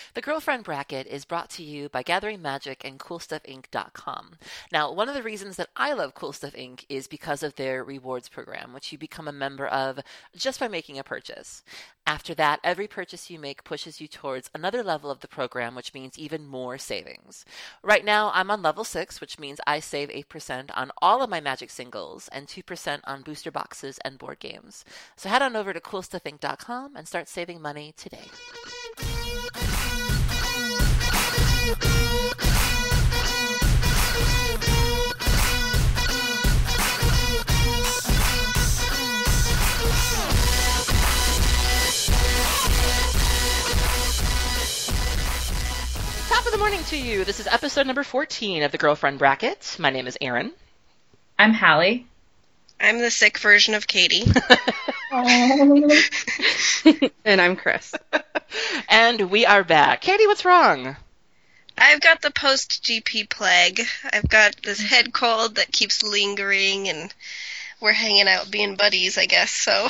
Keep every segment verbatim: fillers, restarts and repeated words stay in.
The Girlfriend Bracket is brought to you by Gathering Magic and Cool Stuff Inc dot com. Now, one of the reasons that I love Cool Stuff Incorporated is because of their rewards program, which you become a member of just by making a purchase. After that, every purchase you make pushes you towards another level of the program, which means even more savings. Right now, I'm on level six, which means I save eight percent on all of my Magic singles and two percent on booster boxes and board games. So head on over to Cool Stuff Inc dot com and start saving money today. Top of the morning to you. This is episode number fourteen of the Girlfriend Bracket. My name is Erin. I'm Hallie. I'm the sick version of Katie. And I'm Chris. And we are back. Katie, what's wrong? I've got the post-G P plague. I've got this head cold that keeps lingering, and we're hanging out being buddies, I guess, so...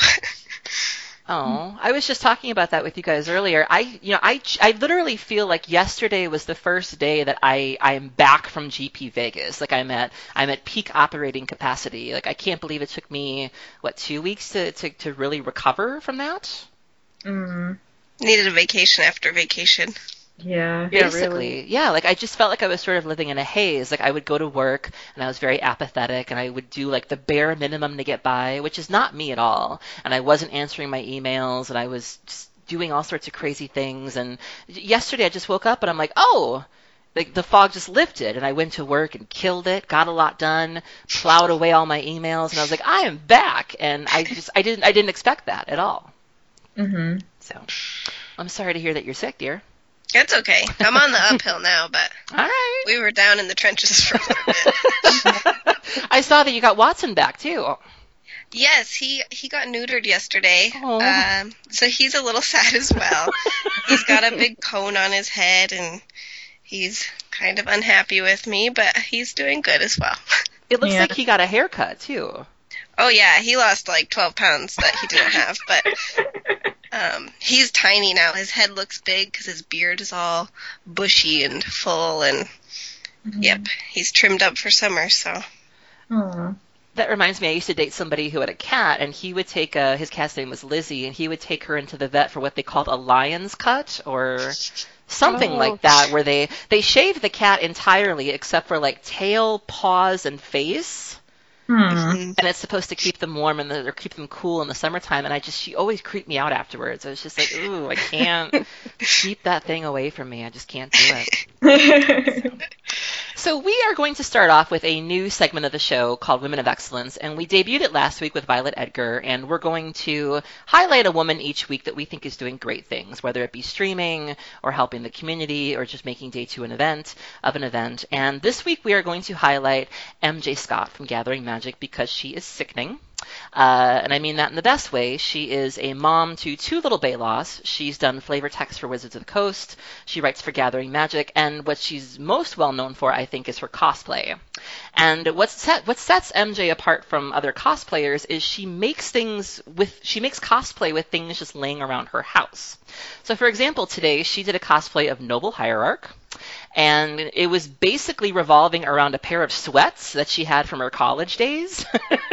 Oh, I was just talking about that with you guys earlier. I, you know, I, I literally feel like yesterday was the first day that I, I am back from G P Vegas. Like I'm at, I'm at peak operating capacity. Like I can't believe it took me, what, two weeks to, to, to really recover from that? Mm. Needed a vacation after vacation. Yeah. Basically, yeah, really. yeah, like I just felt like I was sort of living in a haze. Like I would go to work and I was very apathetic and I would do like the bare minimum to get by, which is not me at all. And I wasn't answering my emails and I was just doing all sorts of crazy things. And yesterday I just woke up and I'm like, oh, like the fog just lifted and I went to work and killed it, got a lot done, plowed away all my emails, and I was like, I am back. And I just, I didn't, I didn't expect that at all. Mm-hmm. So I'm sorry to hear that you're sick, dear. It's okay. I'm on the uphill now, but All right. we were down in the trenches for a little bit. I saw that you got Watson back, too. Yes, he, he got neutered yesterday, Oh. um, so he's a little sad as well. He's got a big cone on his head, and he's kind of unhappy with me, but he's doing good as well. It looks Yeah. like he got a haircut, too. Oh, yeah, he lost like twelve pounds that he didn't have, but um, he's tiny now. His head looks big because his beard is all bushy and full, and Mm-hmm. yep, he's trimmed up for summer, so. Aw. That reminds me, I used to date somebody who had a cat, and he would take, uh, his cat's name was Lizzie, and he would take her into the vet for what they called a lion's cut, or something Oh. like that, where they, they shaved the cat entirely except for, like, tail, paws, and face. Hmm. Mhm. And it's supposed to keep them warm and the, or keep them cool in the summertime. And I just, she always creeped me out afterwards. I was just like, ooh, I can't keep that thing away from me. I just can't do it. So we are going to start off with a new segment of the show called Women of Excellence, and we debuted it last week with Violet Edgar, and we're going to highlight a woman each week that we think is doing great things, whether it be streaming or helping the community or just making day two an event of an event. And this week we are going to highlight M J Scott from Gathering Magic because she is sickening. Uh, and I mean that in the best way. She is a mom to two little Baylaws. She's done flavor text for Wizards of the Coast. She writes for Gathering Magic. And what she's most well known for, I think, is her cosplay. And what, set, what sets M J apart from other cosplayers is she makes things with, she makes cosplay with things just laying around her house. So for example, today she did a cosplay of Noble Hierarch. And it was basically revolving around a pair of sweats that she had from her college days.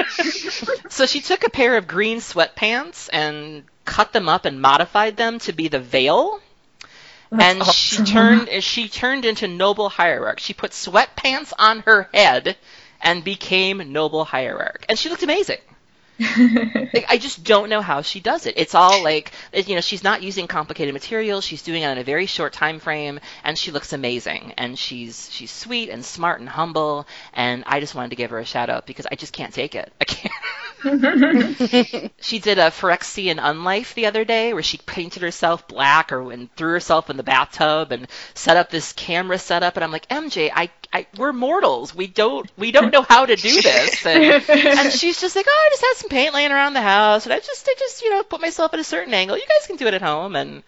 So she took a pair of green sweatpants and cut them up and modified them to be the veil. That's and awesome. she turned she turned into Noble Hierarch. She put sweatpants on her head and became Noble Hierarch. And she looked amazing. Like, I just don't know how she does it. It's all like, you know, she's not using complicated materials. She's doing it in a very short time frame, and she looks amazing. And she's she's sweet and smart and humble. And I just wanted to give her a shout out because I just can't take it. I can't. She did a Phyrexian Unlife the other day where she painted herself black or and threw herself in the bathtub and set up this camera setup. And I'm like, M J, I, I we're mortals. We don't we don't know how to do this. And, and she's just like, oh, I just had some paint laying around the house, and I just I just you know put myself at a certain angle. You guys can do it at home. And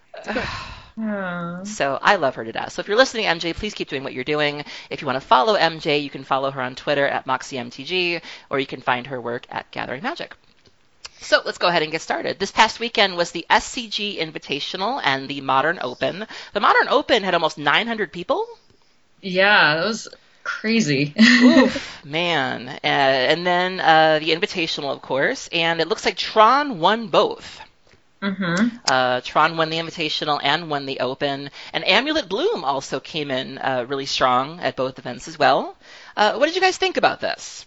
Aw. so I love her to death. So if you're listening, M J, please keep doing what you're doing. If you want to follow M J, you can follow her on Twitter at MoxieMTG, or you can find her work at Gathering Magic. So let's go ahead and get started. This past weekend was the S C G Invitational and the Modern Open. The Modern Open had almost nine hundred people. Yeah, that was crazy. Oof, man. Uh, and then uh, the Invitational, of course, and it looks like Tron won both. Mm-hmm. Uh, Tron won the Invitational and won the Open, and Amulet Bloom also came in uh, really strong at both events as well. Uh, what did you guys think about this?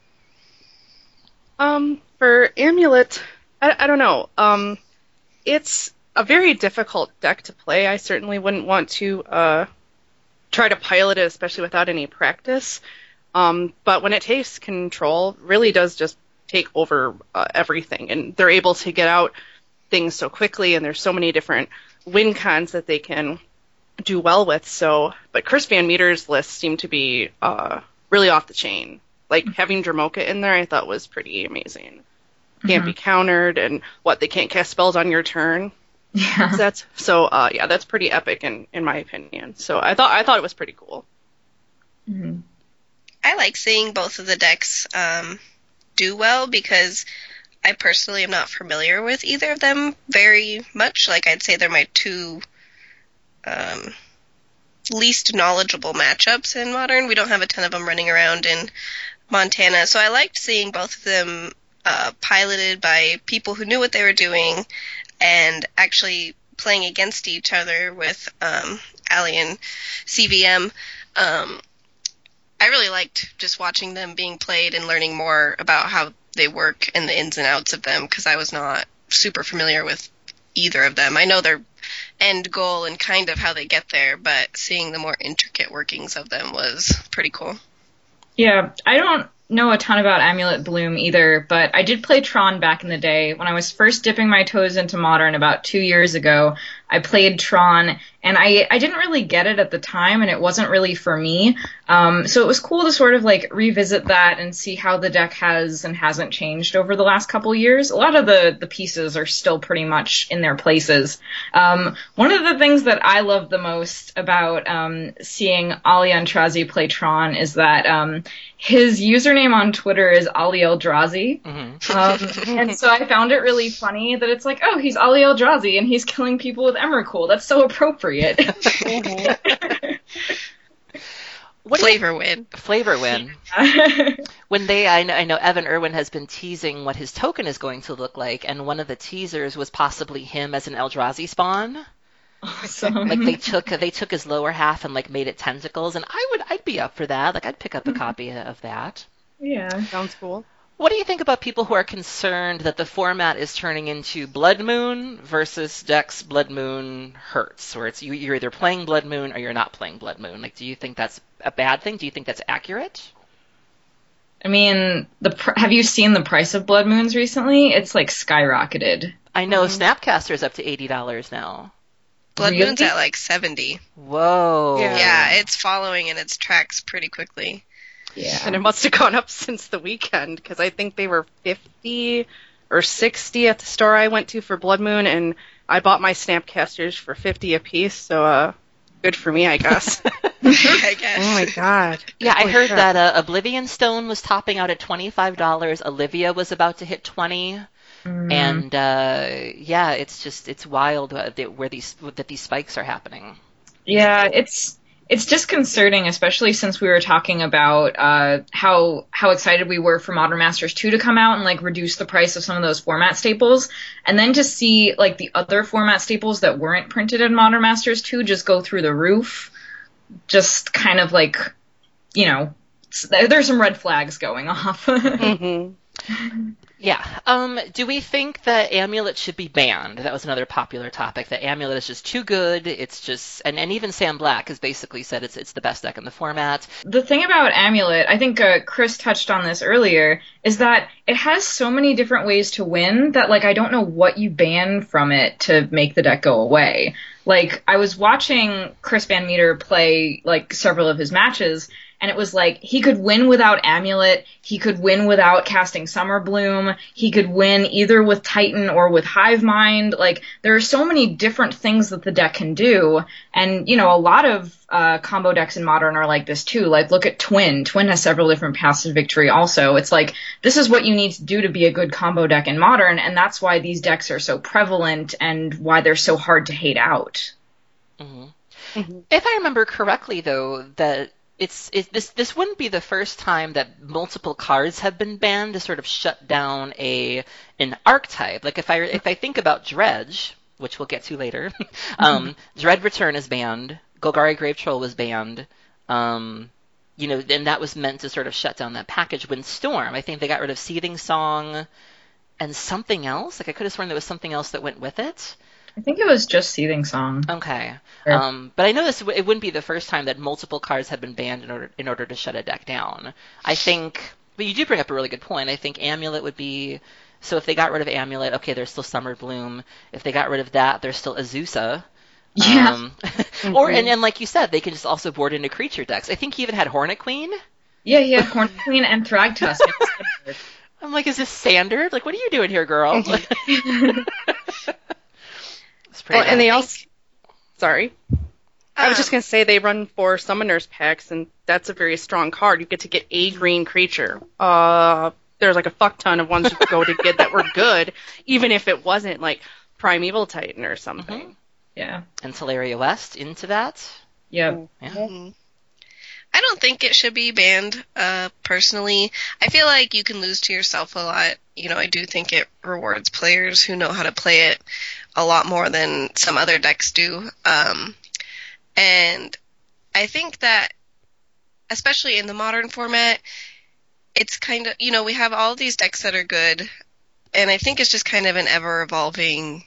Um, for Amulet, I, I don't know. Um, it's a very difficult deck to play. I certainly wouldn't want to uh, try to pilot it, especially without any practice. Um, but when it takes control, really does just take over uh, everything, and they're able to get out things so quickly, and there's so many different win cons that they can do well with. So, but Chris Van Meter's list seemed to be uh, really off the chain. Like, having Dramoka in there, I thought was pretty amazing. Can't Mhm. be countered, and what, they can't cast spells on your turn. Yeah. So that's so uh, yeah, that's pretty epic in, in my opinion. So I thought I thought it was pretty cool. Mhm. I like seeing both of the decks um, do well because I personally am not familiar with either of them very much. Like, I'd say they're my two um, least knowledgeable matchups in Modern. We don't have a ton of them running around in Montana, so I liked seeing both of them uh, piloted by people who knew what they were doing and actually playing against each other with um, Allie and C V M. Um, I really liked just watching them being played and learning more about how they work and the ins and outs of them, because I was not super familiar with either of them. I know their end goal and kind of how they get there, but seeing the more intricate workings of them was pretty cool. Yeah, I don't know a ton about Amulet Bloom either, but I did play Tron back in the day. When I was first dipping my toes into Modern about two years ago, I played Tron, and I, I didn't really get it at the time, and it wasn't really for me. Um, so it was cool to sort of like revisit that and see how the deck has and hasn't changed over the last couple years. A lot of the, the pieces are still pretty much in their places. Um, one of the things that I love the most about um, seeing Ali Eldrazi play Tron is that um, his username on Twitter is Ali Eldrazi. Mm-hmm. Um, and so I found it really funny that it's like, oh, he's Ali Eldrazi and he's killing people with Emrakul. That's so appropriate. What do you- Flavor win. Flavor win. When they, I know, I know Evan Irwin has been teasing what his token is going to look like, and one of the teasers was possibly him as an Eldrazi spawn. Awesome. Like they took they took his lower half and like made it tentacles, and I would I'd be up for that. Like I'd pick up a copy of that. Yeah. Sounds cool. What do you think about people who are concerned that the format is turning into Blood Moon versus Dex Blood Moon Hurts, where it's you, you're either playing Blood Moon or you're not playing Blood Moon? Like, do you think that's a bad thing? Do you think that's accurate? I mean, the pr- have you seen the price of Blood Moons recently? It's like skyrocketed. I know Mhm. Snapcaster's up to eighty dollars now. Blood Really? Moon's at like seventy. Whoa. Yeah. Yeah, it's following in its tracks pretty quickly. Yeah. And it must have gone up since the weekend, because I think they were fifty or sixty at the store I went to for Blood Moon, and I bought my Snapcasters for fifty a piece, so uh, good for me, I guess. I guess. Oh my god. Yeah, I Holy heard crap. that uh, Oblivion Stone was topping out at twenty-five dollars. Olivia was about to hit twenty. Mm. And uh, yeah, it's just it's wild uh, that, where these that these spikes are happening. Yeah, it's it's disconcerting, especially since we were talking about uh, how how excited we were for Modern Masters two to come out and like reduce the price of some of those format staples, and then to see like the other format staples that weren't printed in Modern Masters two just go through the roof. Just kind of like, you know, there's some red flags going off. Mhm. Yeah. Um, do we think that Amulet should be banned? That was another popular topic. That Amulet is just too good. It's just, and, and even Sam Black has basically said it's it's the best deck in the format. The thing about Amulet, I think uh, Chris touched on this earlier, is that it has so many different ways to win that, like, I don't know what you ban from it to make the deck go away. Like, I was watching Chris Van Meter play, like, several of his matches, and it was like he could win without Amulet, he could win without casting Summer Bloom, he could win either with Titan or with Hive Mind. Like, there are so many different things that the deck can do, and, you know, a lot of uh, combo decks in Modern are like this too. Like, look at Twin. Twin has several different paths to victory also. It's like, this is what you need to do to be a good combo deck in Modern, and that's why these decks are so prevalent and why they're so hard to hate out. Mm-hmm. Mm-hmm. If I remember correctly, though, that it's it, this this wouldn't be the first time that multiple cards have been banned to sort of shut down a an archetype. Like if I if I think about Dredge, which we'll get to later, um, mm-hmm. Dread Return is banned. Golgari Grave Troll was banned. Um, you know, and that was meant to sort of shut down that package. Windstorm, I think they got rid of Seething Song and something else. Like I could have sworn there was something else that went with it. I think it was just Seething Song. Okay. Sure. Um, but I know this it wouldn't be the first time that multiple cards have been banned in order in order to shut a deck down. I think, but you do bring up a really good point. I think Amulet would be, so if they got rid of Amulet, okay, there's still Summer Bloom. If they got rid of that, there's still Azusa. Yeah. Um, or and, and like you said, they can just also board into creature decks. I think he even had Hornet Queen. Yeah, yeah, Hornet Queen and Thragtusk. I'm like, is this standard? Like, what are you doing here, girl? Well, and they also, sorry, I was just going to say they run four Summoners packs, and that's a very strong card. You get to get a green creature. Uh, there's like a fuck ton of ones you could go to get that were good, even if it wasn't like Primeval Titan or something. Mm-hmm. Yeah. And Teleria West into that? Yep. Yeah. Mm-hmm. I don't think it should be banned, uh, personally. I feel like you can lose to yourself a lot. You know, I do think it rewards players who know how to play it a lot more than some other decks do. Um, and I think that, especially in the Modern format, it's kind of, you know, we have all these decks that are good, and I think it's just kind of an ever-evolving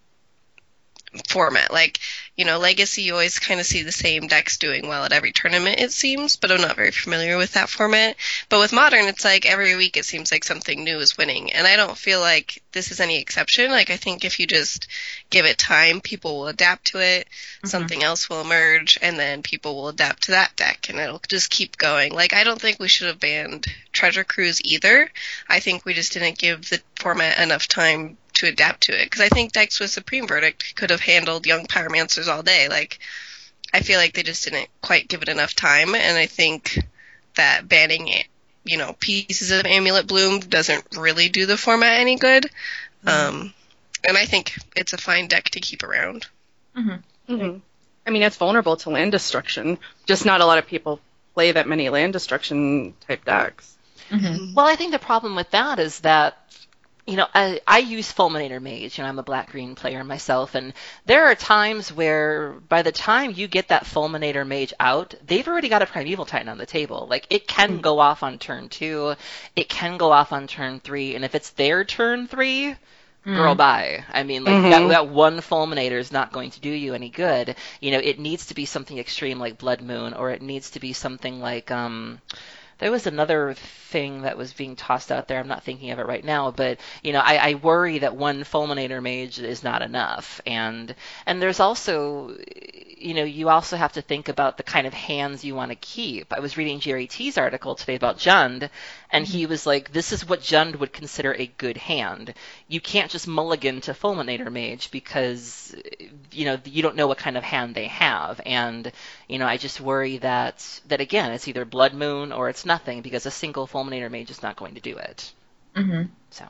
format. Like, you know, Legacy, you always kind of see the same decks doing well at every tournament, it seems, but I'm not very familiar with that format. But with Modern, it's like every week it seems like something new is winning, and I don't feel like this is any exception. Like, I think if you just give it time, people will adapt to it, mm-hmm. something else will emerge, and then people will adapt to that deck, and it'll just keep going. Like, I don't think we should have banned Treasure Cruise either. I think we just didn't give the format enough time to adapt to it, because I think decks with Supreme Verdict could have handled Young Pyromancers all day. Like, I feel like they just didn't quite give it enough time, and I think that banning it, you know, pieces of Amulet Bloom doesn't really do the format any good. Mm-hmm. Um, and I think it's a fine deck to keep around. Mm-hmm. Mm-hmm. I mean, it's vulnerable to land destruction. Just not a lot of people play that many land destruction type decks. Mm-hmm. Well, I think the problem with that is that, you know, I, I use Fulminator Mage. You know, I'm a black-green player myself, and there are times where by the time you get that Fulminator Mage out, they've already got a Primeval Titan on the table. Like, it can mm. go off on turn two, it can go off on turn three, and if it's their turn three, mm. girl, bye. I mean, like, mm-hmm. that, that one Fulminator is not going to do you any good. You know, it needs to be something extreme like Blood Moon, or it needs to be something like, um... there was another thing that was being tossed out there. I'm not thinking of it right now, but you know, I, I worry that one Fulminator Mage is not enough. And and there's also, you know, you also have to think about the kind of hands you want to keep. I was reading Jerry T's article today about Jund, and he was like, this is what Jund would consider a good hand. You can't just mulligan to Fulminator Mage because, you know, you don't know what kind of hand they have. And, you know, I just worry that, that again, it's either Blood Moon or it's nothing, because a single Fulminator Mage is not going to do it. Mm-hmm. So...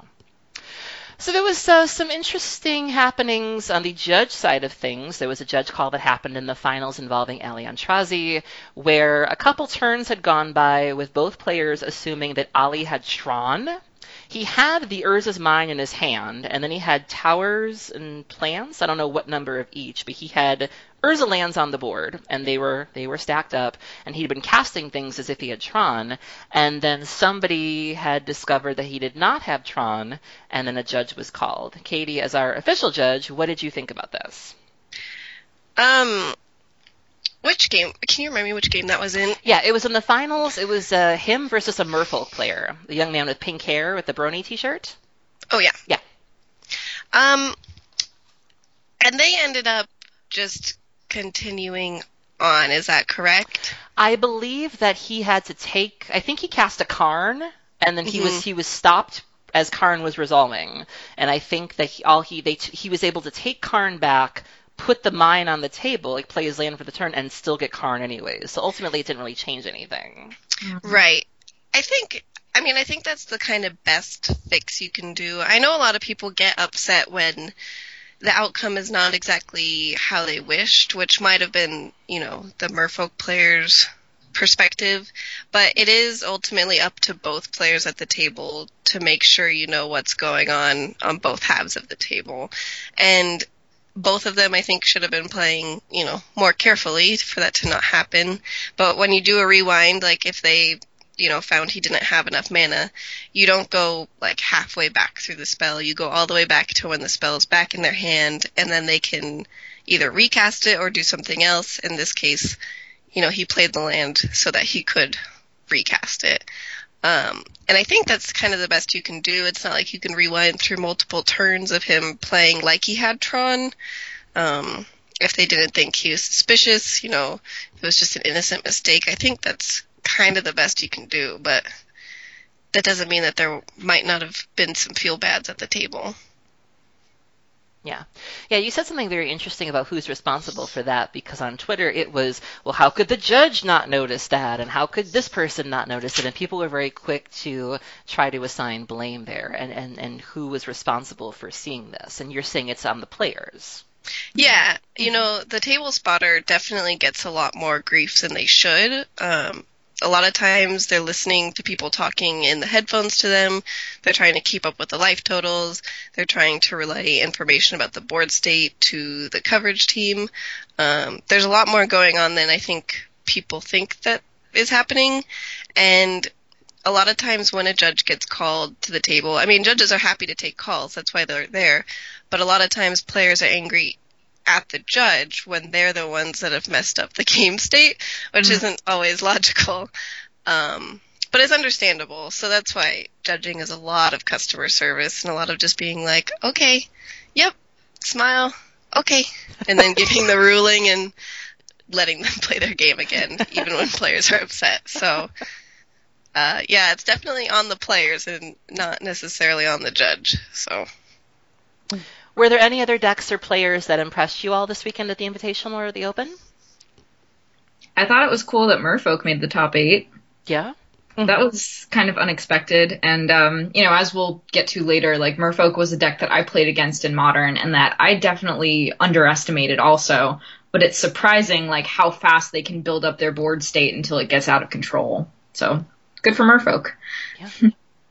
So there was uh, some interesting happenings on the judge side of things. There was a judge call that happened in the finals involving Ali Antrazi, where a couple turns had gone by with both players assuming that Ali had Tron. He had the Urza's Mine in his hand, and then he had Towers and Plants. I don't know what number of each, but he had Urza lands on the board, and they were they were stacked up, and he'd been casting things as if he had Tron, and then somebody had discovered that he did not have Tron, and then a judge was called. Katie, as our official judge, what did you think about this? Um... Which game? Can you remind me which game that was in? Yeah, it was in the finals. It was uh, him versus a Merfolk player, the young man with pink hair with the Brony t-shirt. Oh, yeah. Yeah. Um, and they ended up just continuing on. Is that correct? I believe that he had to take, I think he cast a Karn, and then he mm-hmm. was he was stopped as Karn was resolving. And I think that he, all he they he was able to take Karn back, put the mine on the table, like play his land for the turn, and still get Karn anyways. So ultimately, it didn't really change anything. Right. I think. I mean, I think that's the kind of best fix you can do. I know a lot of people get upset when the outcome is not exactly how they wished, which might have been, you know, the Merfolk players' perspective, but it is ultimately up to both players at the table to make sure you know what's going on on both halves of the table. And both of them, I think, should have been playing, you know, more carefully for that to not happen. But when you do a rewind, like if they, you know, found he didn't have enough mana, you don't go like halfway back through the spell. You go all the way back to when the spell is back in their hand, and then they can either recast it or do something else. In this case, you know, he played the land so that he could recast it. Um, and I think that's kind of the best you can do. It's not like you can rewind through multiple turns of him playing like he had Tron. Um, if they didn't think he was suspicious, you know, it was just an innocent mistake. I think that's kind of the best you can do, but that doesn't mean that there might not have been some feel-bads at the table. Yeah. Yeah, you said something very interesting about who's responsible for that, because on Twitter it was, well, how could the judge not notice that, and how could this person not notice it, and people were very quick to try to assign blame there, and, and, and who was responsible for seeing this, and you're saying it's on the players. Yeah, you know, the table spotter definitely gets a lot more grief than they should. Um, A lot of times they're listening to people talking in the headphones to them. They're trying to keep up with the life totals. They're trying to relay information about the board state to the coverage team. Um, there's a lot more going on than I think people think that is happening. And a lot of times when a judge gets called to the table, I mean, judges are happy to take calls. That's why they're there. But a lot of times players are angry at the judge when they're the ones that have messed up the game state, which mm-hmm. isn't always logical. Um, but it's understandable. So that's why judging is a lot of customer service and a lot of just being like, okay, yep, smile, okay, and then giving the ruling and letting them play their game again, even when players are upset. So, uh, yeah, it's definitely on the players and not necessarily on the judge. So. Were there any other decks or players that impressed you all this weekend at the Invitational or the Open? I thought it was cool that Merfolk made the top eight. Yeah? Mm-hmm. That was kind of unexpected. And, um, you know, as we'll get to later, like, Merfolk was a deck that I played against in Modern and that I definitely underestimated also. But it's surprising, like, how fast they can build up their board state until it gets out of control. So, good for Merfolk. Yeah.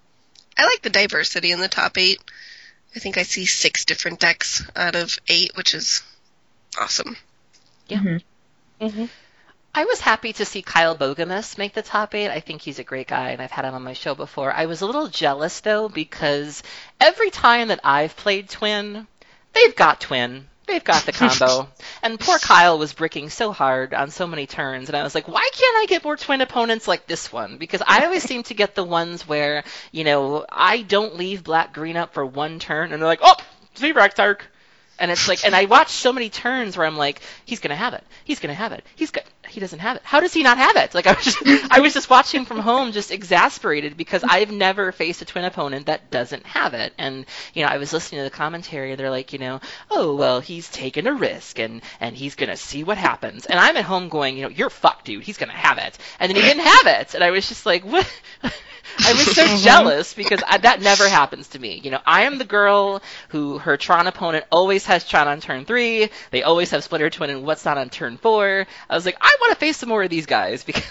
I like the diversity in the top eight. I think I see six different decks out of eight, which is awesome. Yeah. Mm-hmm. Mm-hmm. I was happy to see Kyle Bogamus make the top eight. I think he's a great guy, and I've had him on my show before. I was a little jealous, though, because every time that I've played Twin, they've got Twin. They've got the combo. And poor Kyle was bricking so hard on so many turns, and I was like, why can't I get more Twin opponents like this one? Because I always seem to get the ones where, you know, I don't leave black-green up for one turn, and they're like, oh, Zevrak Tark. And it's like, and I watch so many turns where I'm like, he's going to have it. He's going to have it. He's got, he doesn't have it. How does he not have it? Like, I was just, I was just watching from home, just exasperated because I've never faced a Twin opponent that doesn't have it. And, you know, I was listening to the commentary and they're like, you know, oh, well, he's taking a risk and, and he's going to see what happens. And I'm at home going, you know, you're fucked, dude. He's going to have it. And then he didn't have it. And I was just like, what? I was so jealous because I, that never happens to me. You know, I am the girl who her Tron opponent always has Tron on turn three. They always have Splinter Twin and what's not on turn four. I was like, I want to face some more of these guys because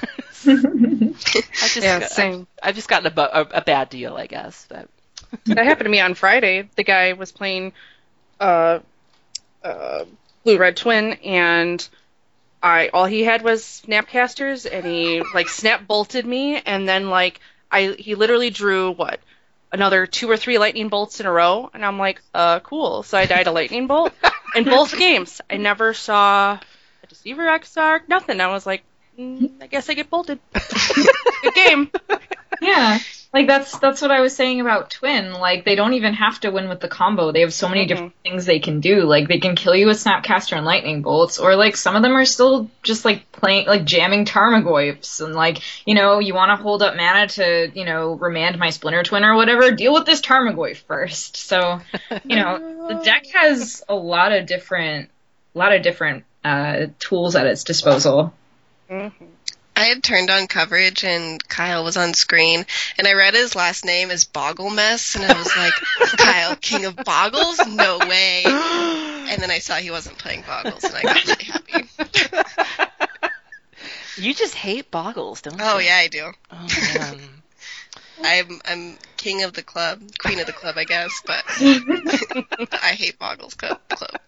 I just, yeah, same. I've, I've just gotten a, a, a bad deal, I guess. But. That happened to me on Friday. The guy was playing uh, uh, Blue-Red Twin, and I all he had was Snapcasters, and he like snap bolted me, and then like. I he literally drew, what, another two or three lightning bolts in a row, and I'm like, uh, cool. So I died a lightning bolt in both games. I never saw a Deceiver Exarch, nothing. I was like, mm, I guess I get bolted. Good game. Yeah. Like that's that's what I was saying about Twin. Like they don't even have to win with the combo. They have so many Mhm. different things they can do. Like they can kill you with Snapcaster and Lightning Bolts, or like some of them are still just like playing like jamming Tarmogoyfs and like, you know, you want to hold up mana to, you know, remand my Splinter Twin or whatever, deal with this Tarmogoyf first. So, you know, the deck has a lot of different a lot of different uh tools at its disposal. Mhm. I had turned on coverage and Kyle was on screen, and I read his last name as Bogglemess, and I was like, Kyle, King of Boggles? No way. And then I saw he wasn't playing Boggles, and I got really happy. You just hate Boggles, don't you? Oh, yeah, I do. Oh, man. I'm I'm king of the club, queen of the club, I guess, but I hate Boggles Club. club.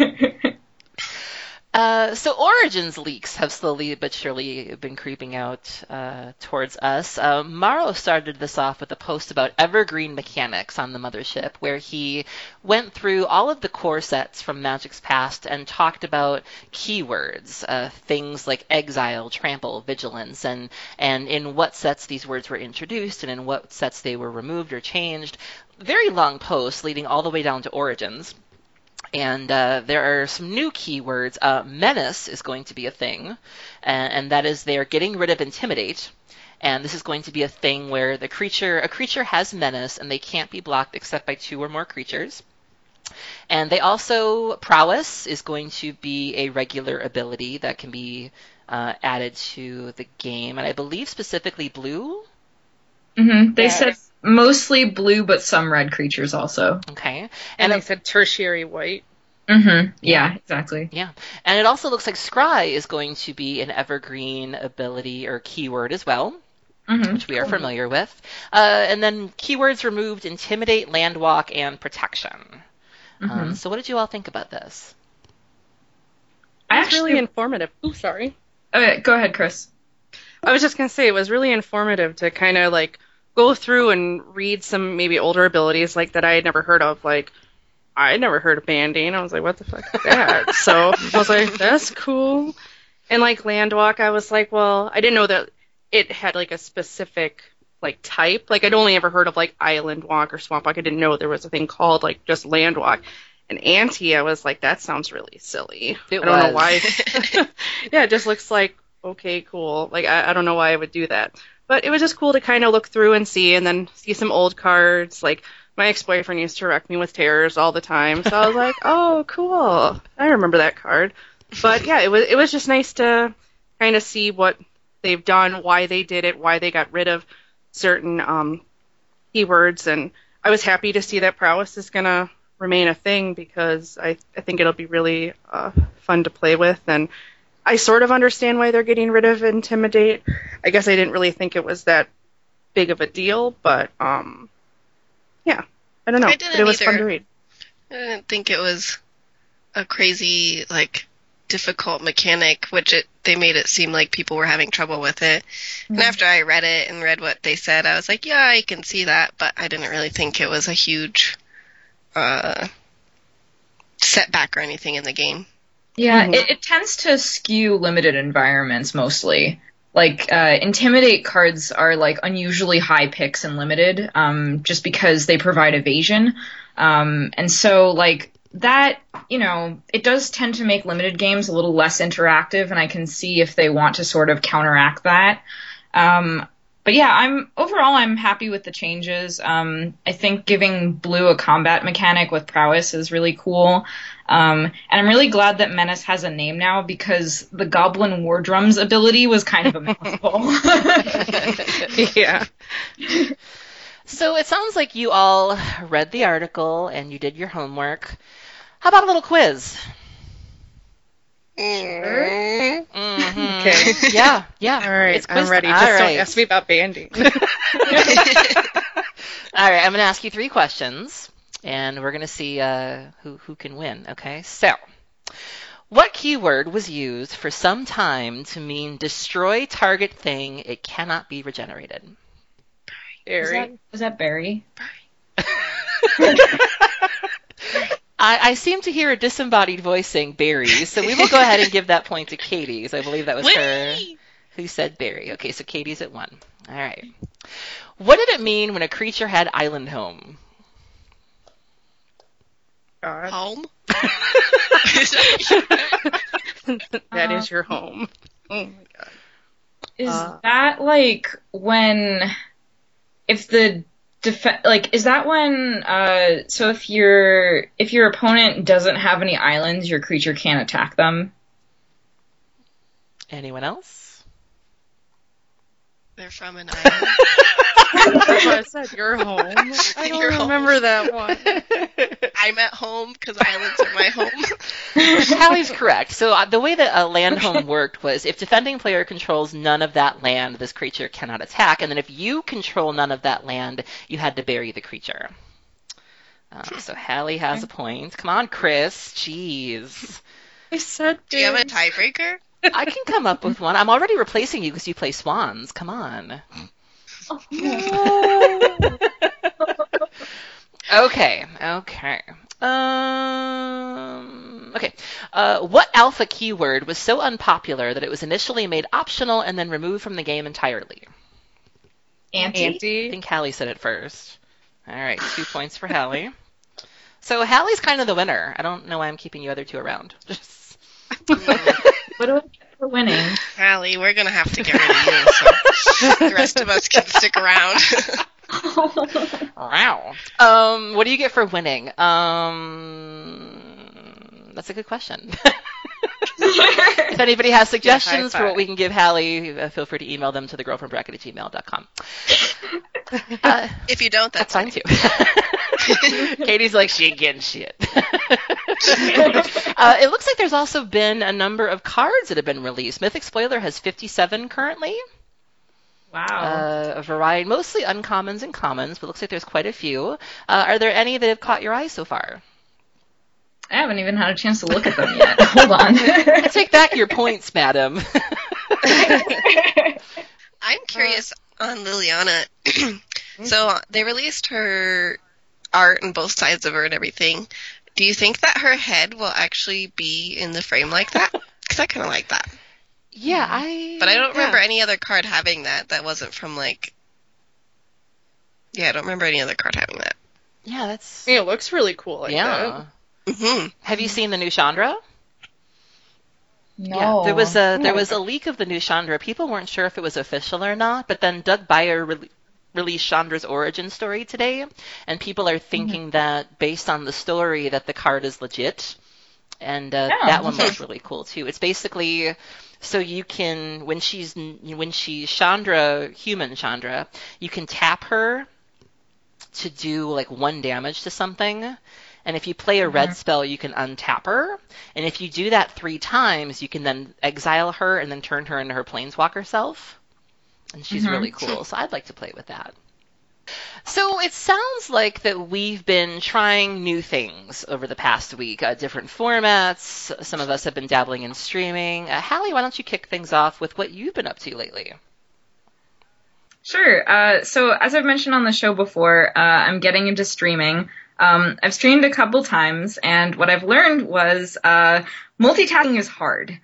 Uh, so Origins leaks have slowly but surely been creeping out uh, towards us. Uh, Morrow started this off with a post about evergreen mechanics on the mothership, where he went through all of the core sets from Magic's past and talked about keywords, uh, things like exile, trample, vigilance, and, and in what sets these words were introduced and in what sets they were removed or changed. Very long post leading all the way down to Origins. And uh, there are some new keywords. Uh, menace is going to be a thing, and, and that is they're getting rid of intimidate. And this is going to be a thing where the creature, a creature has menace, and they can't be blocked except by two or more creatures. And they also, prowess is going to be a regular ability that can be uh, added to the game, and I believe specifically blue. Mm-hmm. They Yeah. said mostly blue, but some red creatures also. Okay, And and they it, said tertiary white. Mm-hmm. Yeah, exactly. yeah, and it also looks like scry is going to be an evergreen ability or keyword as well, Mm-hmm. which we are familiar with. Uh, and then keywords removed: intimidate, landwalk, and protection. Mm-hmm. Um, so, what did you all think about this? I It's actually really informative. Oh, sorry. uh, go ahead, Chris. I was just gonna say it was really informative to kind of like go through and read some maybe older abilities like that I had never heard of. Like I had never heard of banding. I was like, what the fuck is that? So I was like, that's cool. And like Landwalk, I was like, well, I didn't know that it had like a specific like type. Like I'd only ever heard of like Island Walk or Swamp Walk. I didn't know there was a thing called like just Landwalk. And Anti, I was like, that sounds really silly. It I don't know was. why. Yeah, it just looks like, okay, cool. Like, I, I don't know why I would do that. But it was just cool to kind of look through and see, and then see some old cards. Like, my ex-boyfriend used to wreck me with terrors all the time. So I was like, oh, cool. I remember that card. But yeah, it was it was just nice to kind of see what they've done, why they did it, why they got rid of certain um, keywords. And I was happy to see that prowess is going to remain a thing because I, I think it'll be really uh, fun to play with. And I sort of understand why they're getting rid of Intimidate. I guess I didn't really think it was that big of a deal, but um, yeah, I don't know. I didn't But it was fun either. to read. I didn't think it was a crazy, like, difficult mechanic, which it they made it seem like people were having trouble with it. And after I read it and read what they said, I was like, yeah, I can see that, but I didn't really think it was a huge uh, setback or anything in the game. Yeah, Mhm. it, it tends to skew limited environments mostly. Like, uh, Intimidate cards are, like, unusually high picks in limited, um, just because they provide evasion. Um, and so, like, that, you know, it does tend to make limited games a little less interactive, and I can see if they want to sort of counteract that. Um, but yeah, I'm, overall, I'm happy with the changes. Um, I think giving blue a combat mechanic with prowess is really cool. Um, and I'm really glad that Menace has a name now because the Goblin War Drums ability was kind of a mouthful. Yeah. So it sounds like you all read the article and you did your homework. How about a little quiz? Mm. Mhm. Okay. Yeah, yeah. All right, It's quiz I'm ready. time. Just All don't right. ask me about banding. All right, I'm going to ask you three questions, and we're going to see uh, who who can win. Okay. So, what keyword was used for some time to mean destroy target thing? It cannot be regenerated. Was that, Barry. was that Barry? I, I seem to hear a disembodied voice saying Barry, so we will go ahead and give that point to Katie, because I believe that was her Whee! who said Barry. Okay, so Katie's at one. All right. What did it mean when a creature had island home? God. Home? That is your home. Oh my god. Is Uh, that like when, if the def- like, is that when, uh, so if your, if your opponent doesn't have any islands, your creature can't attack them? Anyone else? They're from an island. That's what I said, your home. I don't Your home. remember that one. I'm at home because islands are my home. Hallie's correct. So uh, the way that a land home worked was if defending player controls none of that land, this creature cannot attack. And then if you control none of that land, you had to bury the creature. Um, so Hallie has a point. Come on, Chris. Jeez. I said, Do you have a dude. tiebreaker? I can come up with one. I'm already replacing you because you play swans. Come on. Okay, okay. Um, okay. Uh, what alpha keyword was so unpopular that it was initially made optional and then removed from the game entirely? Auntie? I Auntie. think Hallie said it first. All right, two points for Hallie. So Hallie's kind of the winner. I don't know why I'm keeping you other two around. Just... What do I get for winning? Allie, we're going to have to get rid of you, so the rest of us can stick around. Wow. Um, what do you get for winning? Um, that's a good question. If anybody has suggestions high for what five. we can give Hallie, uh, feel free to email them to the girlfriend bracket at gmail dot com. Uh, If you don't, that's that's fine too. Katie's like, she ain't getting shit. uh, it looks like there's also been a number of cards that have been released. Mythic Spoiler has fifty-seven currently. Wow. Uh, a variety, mostly uncommons and commons, but looks like there's quite a few. Uh, are there any that have caught your eye so far? I haven't even had a chance to look at them yet. Hold on. I take back your points, madam. I'm curious on Liliana. So uh, they released her art and both sides of her and everything. Do you think that her head will actually be in the frame like that? Because I kind of like that. Yeah, I. But I don't remember yeah. any other card having that that wasn't from, like... Yeah, I don't remember any other card having that. Yeah, that's. I mean, it looks really cool like yeah. that. hmm Have you seen the new Chandra? No. Yeah, there was a there No. was a leak of the new Chandra. People weren't sure if it was official or not, but then Doug Beyer re- released Chandra's origin story today, and people are thinking that based on the story that the card is legit, and uh, Oh, that one okay. looks really cool too. It's basically so you can when she's when she's Chandra, human Chandra, you can tap her to do like one damage to something. And if you play a red spell, you can untap her. And if you do that three times, you can then exile her and then turn her into her planeswalker self. And she's Mhm. really cool. So I'd like to play with that. So it sounds like that we've been trying new things over the past week, uh, different formats. Some of us have been dabbling in streaming. Uh, Hallie, why don't you kick things off with what you've been up to lately? Sure. Uh, so as I've mentioned on the show before, uh, I'm getting into streaming. Um, I've streamed a couple times, and what I've learned was uh, multitasking is hard.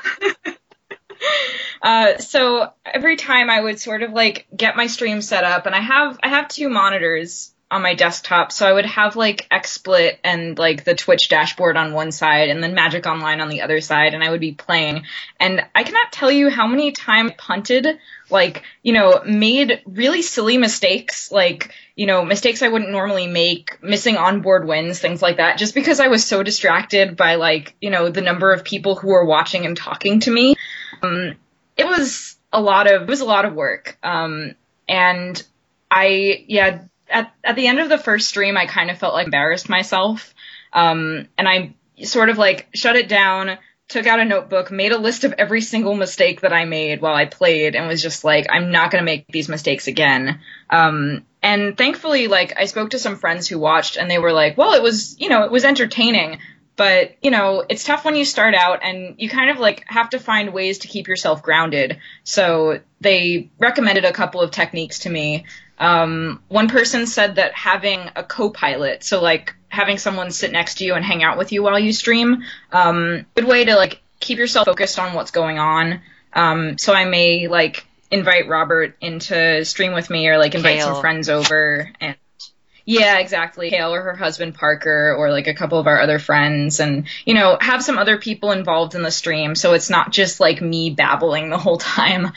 uh, so every time I would sort of like get my stream set up, and I have I have two monitors on my desktop, so I would have like XSplit and like the Twitch dashboard on one side, and then Magic Online on the other side, and I would be playing. And I cannot tell you how many times I punted, like, you know, made really silly mistakes, like, you know, mistakes I wouldn't normally make, missing onboard wins, things like that, just because I was so distracted by, like, you know, the number of people who were watching and talking to me. Um, it was a lot of, it was a lot of work. Um, and I, yeah, at, at the end of the first stream, I kind of felt like embarrassed myself. Um, and I sort of like shut it down, took out a notebook, made a list of every single mistake that I made while I played, and was just like, I'm not going to make these mistakes again. Um, and thankfully, like, I spoke to some friends who watched, and they were like, well, it was, you know, it was entertaining. But, you know, it's tough when you start out, and you kind of, like, have to find ways to keep yourself grounded. So they recommended a couple of techniques to me. Um, one person said that having a co-pilot, so, like, having someone sit next to you and hang out with you while you stream, um, good way to, like, keep yourself focused on what's going on. Um, so I may, like, invite Robert into stream with me or like invite Kale. some friends over and yeah, exactly. Kale or her husband Parker or like a couple of our other friends and, you know, have some other people involved in the stream so it's not just like me babbling the whole time.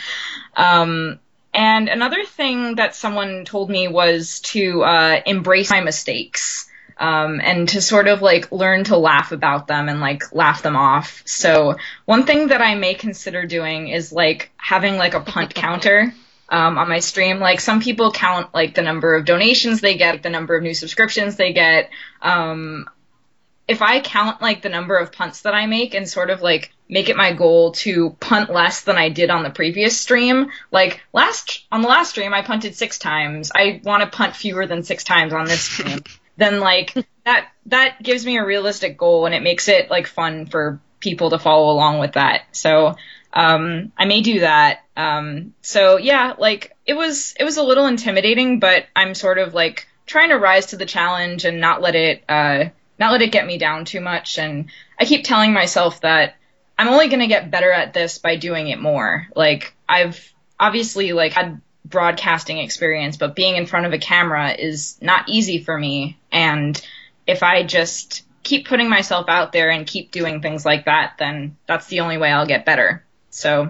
Um, and another thing that someone told me was to uh, embrace my mistakes. Um, and to sort of like learn to laugh about them and like laugh them off. So one thing that I may consider doing is like having like a punt counter um, on my stream. Like some people count like the number of donations they get, the number of new subscriptions they get. Um, if I count like the number of punts that I make and sort of like make it my goal to punt less than I did on the previous stream, like last on the last stream I punted six times. I want to punt fewer than six times on this stream. Then like that that gives me a realistic goal and it makes it like fun for people to follow along with that. So um I may do that. Um so yeah, like it was it was a little intimidating, but I'm sort of like trying to rise to the challenge and not let it uh not let it get me down too much. And I keep telling myself that I'm only gonna get better at this by doing it more. Like I've obviously like had broadcasting experience, but being in front of a camera is not easy for me. And if I just keep putting myself out there and keep doing things like that, then that's the only way I'll get better. So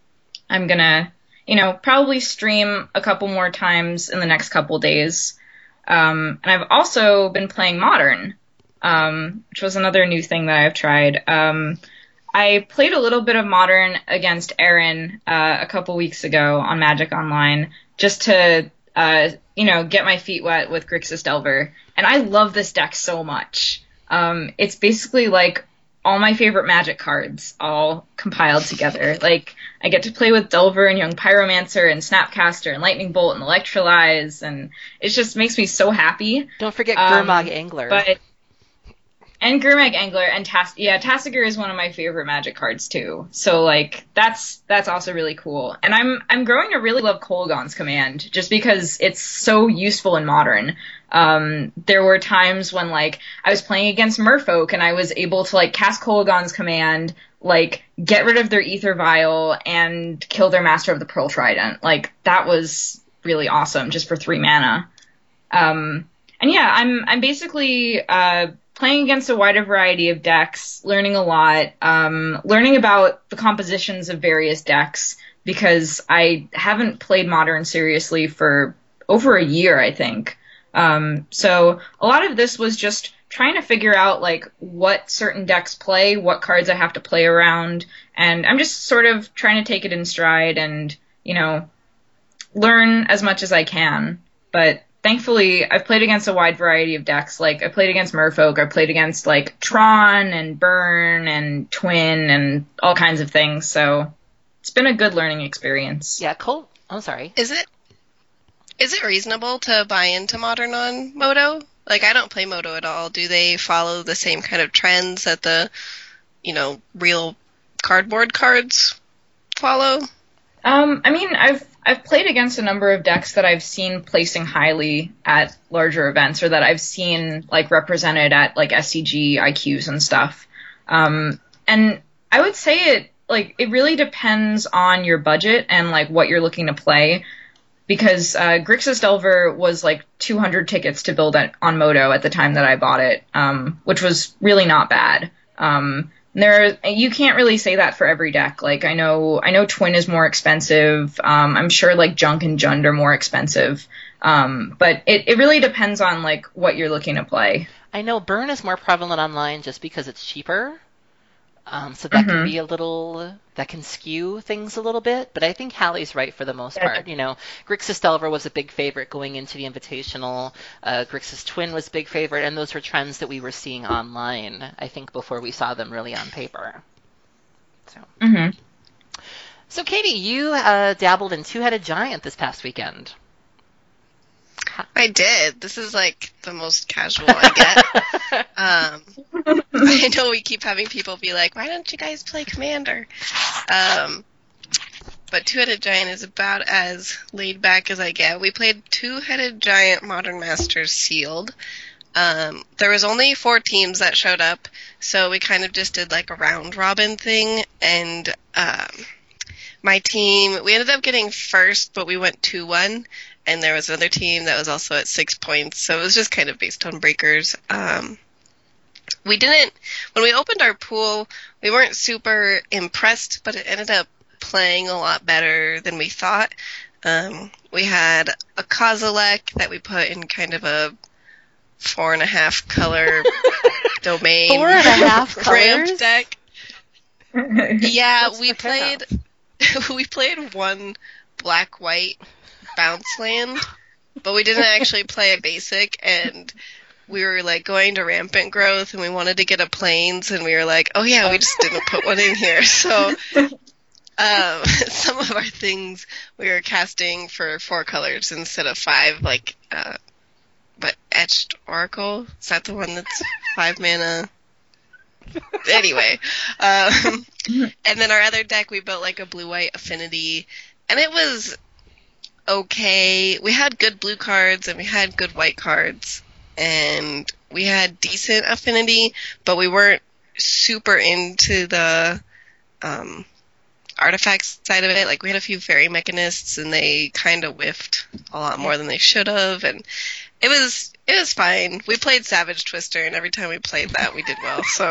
I'm gonna, you know, probably stream a couple more times in the next couple days. Um, and I've also been playing Modern, um, which was another new thing that I've tried. Um, I played a little bit of Modern against Aaron uh, a couple weeks ago on Magic Online just to, uh, you know, get my feet wet with Grixis Delver. And I love this deck so much. Um, it's basically like all my favorite Magic cards all compiled together. Like, I get to play with Delver and Young Pyromancer and Snapcaster and Lightning Bolt and Electrolyze, and it just makes me so happy. Don't forget Um, Gurmag Angler. But... And Gurmag Angler and Tas- yeah, Tassiger is one of my favorite Magic cards too. So like that's that's also really cool. And I'm I'm growing to really love Kolaghan's Command just because it's so useful in Modern. Um, there were times when like I was playing against Merfolk and I was able to like cast Kolaghan's Command, like get rid of their Ether Vial and kill their Master of the Pearl Trident. Like that was really awesome just for three mana. Um, and yeah, I'm I'm basically uh playing against a wider variety of decks, learning a lot, um, learning about the compositions of various decks, because I haven't played Modern seriously for over a year, I think. Um, so a lot of this was just trying to figure out, like, what certain decks play, what cards I have to play around, and I'm just sort of trying to take it in stride and, you know, learn as much as I can. But thankfully, I've played against a wide variety of decks. Like, I played against Merfolk, I played against, like, Tron and Burn and Twin and all kinds of things. So it's been a good learning experience. Yeah, Col- I'm sorry. Is it is it reasonable to buy into Modern on Moto? Like, I don't play Moto at all. Do they follow the same kind of trends that the, you know, real cardboard cards follow? Um, I mean, I've I've played against a number of decks that I've seen placing highly at larger events, or that I've seen like represented at like S C G I Qs and stuff. Um, and I would say it like it really depends on your budget and like what you're looking to play, because uh, Grixis Delver was like two hundred tickets to build at, on Moto at the time that I bought it, um, which was really not bad. Um, There, you can't really say that for every deck. Like, I know, I know Twin is more expensive. Um, I'm sure like Junk and Jund are more expensive. Um, but it, it really depends on like what you're looking to play. I know Burn is more prevalent online just because it's cheaper. Um, so that Mhm. can be a little, that can skew things a little bit. But I think Hallie's right for the most part. You know, Grixis Delver was a big favorite going into the Invitational. Uh, Grixis Twin was a big favorite. And those were trends that we were seeing online, I think, before we saw them really on paper. So, Mm-hmm. so Katie, you uh, dabbled in Two-Headed Giant this past weekend. I did. This is like the most casual I get. um, I know we keep having people be like, why don't you guys play Commander? Um, but Two-Headed Giant is about as laid back as I get. We played Two-Headed Giant Modern Masters Sealed. Um, there was only four teams that showed up, so we kind of just did like a round robin thing, and um, my team, we ended up getting first, but we went two one, and there was another team that was also at six points, so it was just kind of based on breakers. Um, we didn't, when we opened our pool, we weren't super impressed, but it ended up playing a lot better than we thought. Um, we had a Kozilek that we put in kind of a four and a half color domain. Four and a half ramp colors? deck. Yeah, What's we the cutoff? played we played one black white bounce land, but we didn't actually play a basic, and we were like going to rampant growth and we wanted to get a plains, and we were like, oh yeah, we just didn't put one in here. So um, some of our things we were casting for four colors instead of five, like uh, but Etched Oracle, is that the one that's five mana? Anyway, um, and then our other deck, we built like a blue-white affinity, and it was okay. We had good blue cards, and we had good white cards, and we had decent affinity, but we weren't super into the um, artifacts side of it. Like, we had a few fairy mechanists, and they kind of whiffed a lot more than they should have, and it was it was fine. We played Savage Twister, and every time we played that, we did well. So,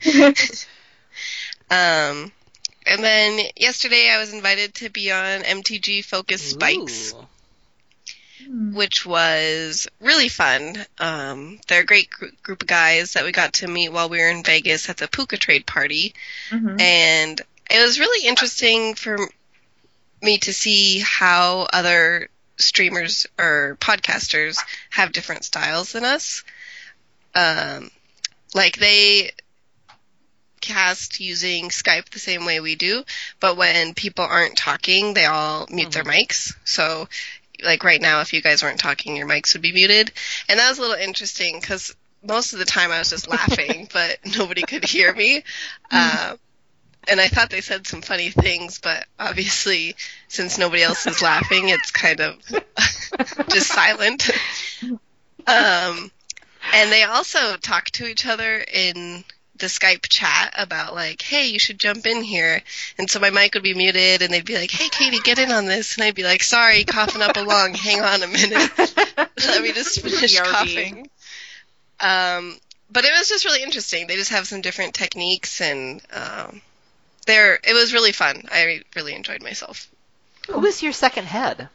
um, and then yesterday I was invited to be on M T G Focus Spikes, Ooh. which was really fun. Um, they're a great gr- group of guys that we got to meet while we were in Vegas at the Puka Trade Party, Mhm. and it was really interesting for me to see how other streamers or podcasters have different styles than us. Um, like, they cast using Skype the same way we do, but when people aren't talking, they all mute their mics. So, like, right now, if you guys weren't talking, your mics would be muted. And that was a little interesting, because most of the time I was just laughing, but nobody could hear me. Uh, and I thought they said some funny things, but obviously, since nobody else is laughing, it's kind of just silent. Um, and they also talk to each other in the Skype chat about, like, hey, you should jump in here. And so my mic would be muted, and they'd be like, hey, Katie, get in on this. And I'd be like, sorry, coughing up a lung. Hang on a minute. Let me just finish B R B. coughing. Um, but it was just really interesting. They just have some different techniques, and um, they're, it was really fun. I really enjoyed myself. Who was your second head?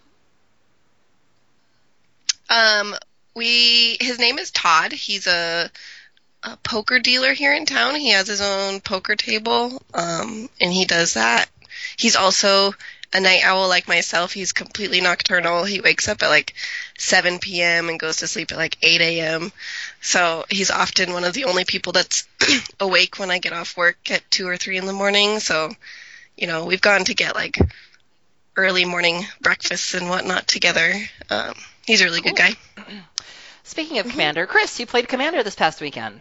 Um, we, his name is Todd. He's a, a poker dealer here in town. He has his own poker table, um, and he does that. He's also a night owl like myself. He's completely nocturnal. He wakes up at like seven p.m. and goes to sleep at like eight a.m. So he's often one of the only people that's awake when I get off work at two or three in the morning. So, you know, we've gone to get like early morning breakfasts and whatnot together. Um, he's a really good guy. Speaking of Commander, Chris, you played Commander this past weekend.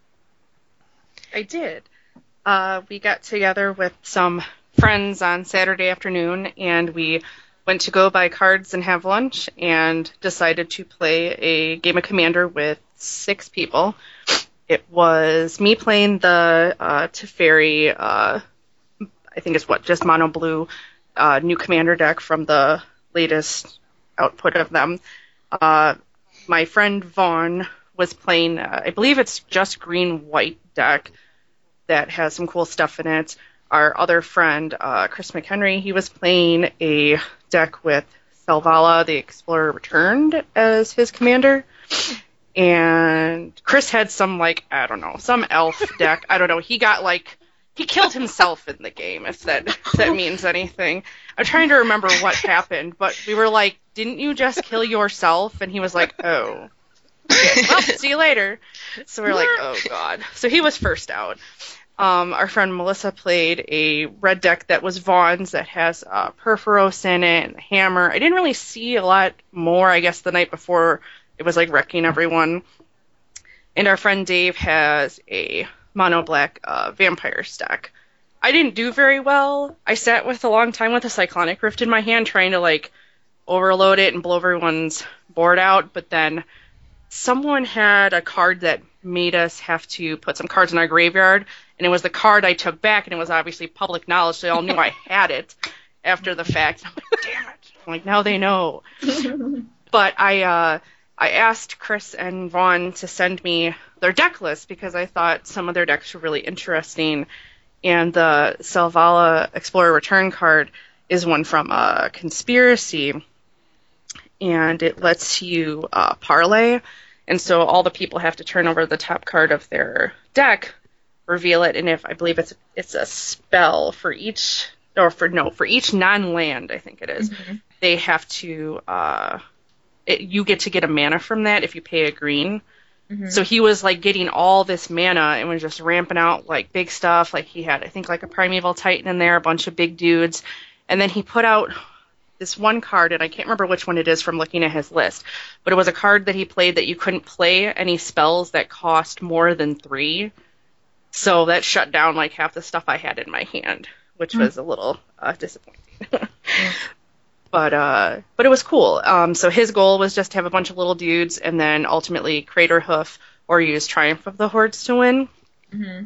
I did. Uh, we got together with some friends on Saturday afternoon, and we went to go buy cards and have lunch, and decided to play a game of Commander with six people. It was me playing the uh, Teferi, uh, I think it's what, just mono blue, uh, new Commander deck from the latest output of them. Uh, my friend Vaughn was playing, uh, I believe it's just green-white deck that has some cool stuff in it. Our other friend, uh, Chris McHenry, he was playing a deck with Selvala, the Explorer Returned, as his commander. And Chris had some, like, I don't know, some elf deck. I don't know. He got, like, he killed himself in the game, if that, if that means anything. I'm trying to remember what happened, but we were like, didn't you just kill yourself? And he was like, oh. Okay, well, see you later. So we were like, oh, God. So he was first out. Um, our friend Melissa played a red deck that was Vaughn's that has uh, Perforos in it and the hammer. I didn't really see a lot more, I guess, the night before it was like wrecking everyone. And our friend Dave has a mono black uh, vampires deck. I didn't do very well. I sat with a long time with a Cyclonic Rift in my hand trying to like overload it and blow everyone's board out, but then someone had a card that made us have to put some cards in our graveyard, and it was the card I took back, and it was obviously public knowledge, so they all knew I had it. after the fact. I'm like, damn it. I'm like, now they know. But I uh, I asked Chris and Vaughn to send me their deck list because I thought some of their decks were really interesting. And the Selvala Explorer Return card is one from uh, Conspiracy. And it lets you uh, parlay. And so all the people have to turn over the top card of their deck, reveal it, and if I believe it's it's a spell for each, or for no, for each non-land, I think it is, mm-hmm. they have to, uh, it, you get to get a mana from that if you pay a green. Mm-hmm. So he was like getting all this mana and was just ramping out like big stuff. Like he had, I think, like a Primeval Titan in there, a bunch of big dudes, and then he put out this one card, and I can't remember which one it is from looking at his list, but it was a card that he played that you couldn't play any spells that cost more than three. So that shut down like half the stuff I had in my hand, which mm-hmm. was a little uh, disappointing. But uh, but it was cool. Um, so his goal was just to have a bunch of little dudes and then ultimately Craterhoof or use Triumph of the Hordes to win. Mm-hmm.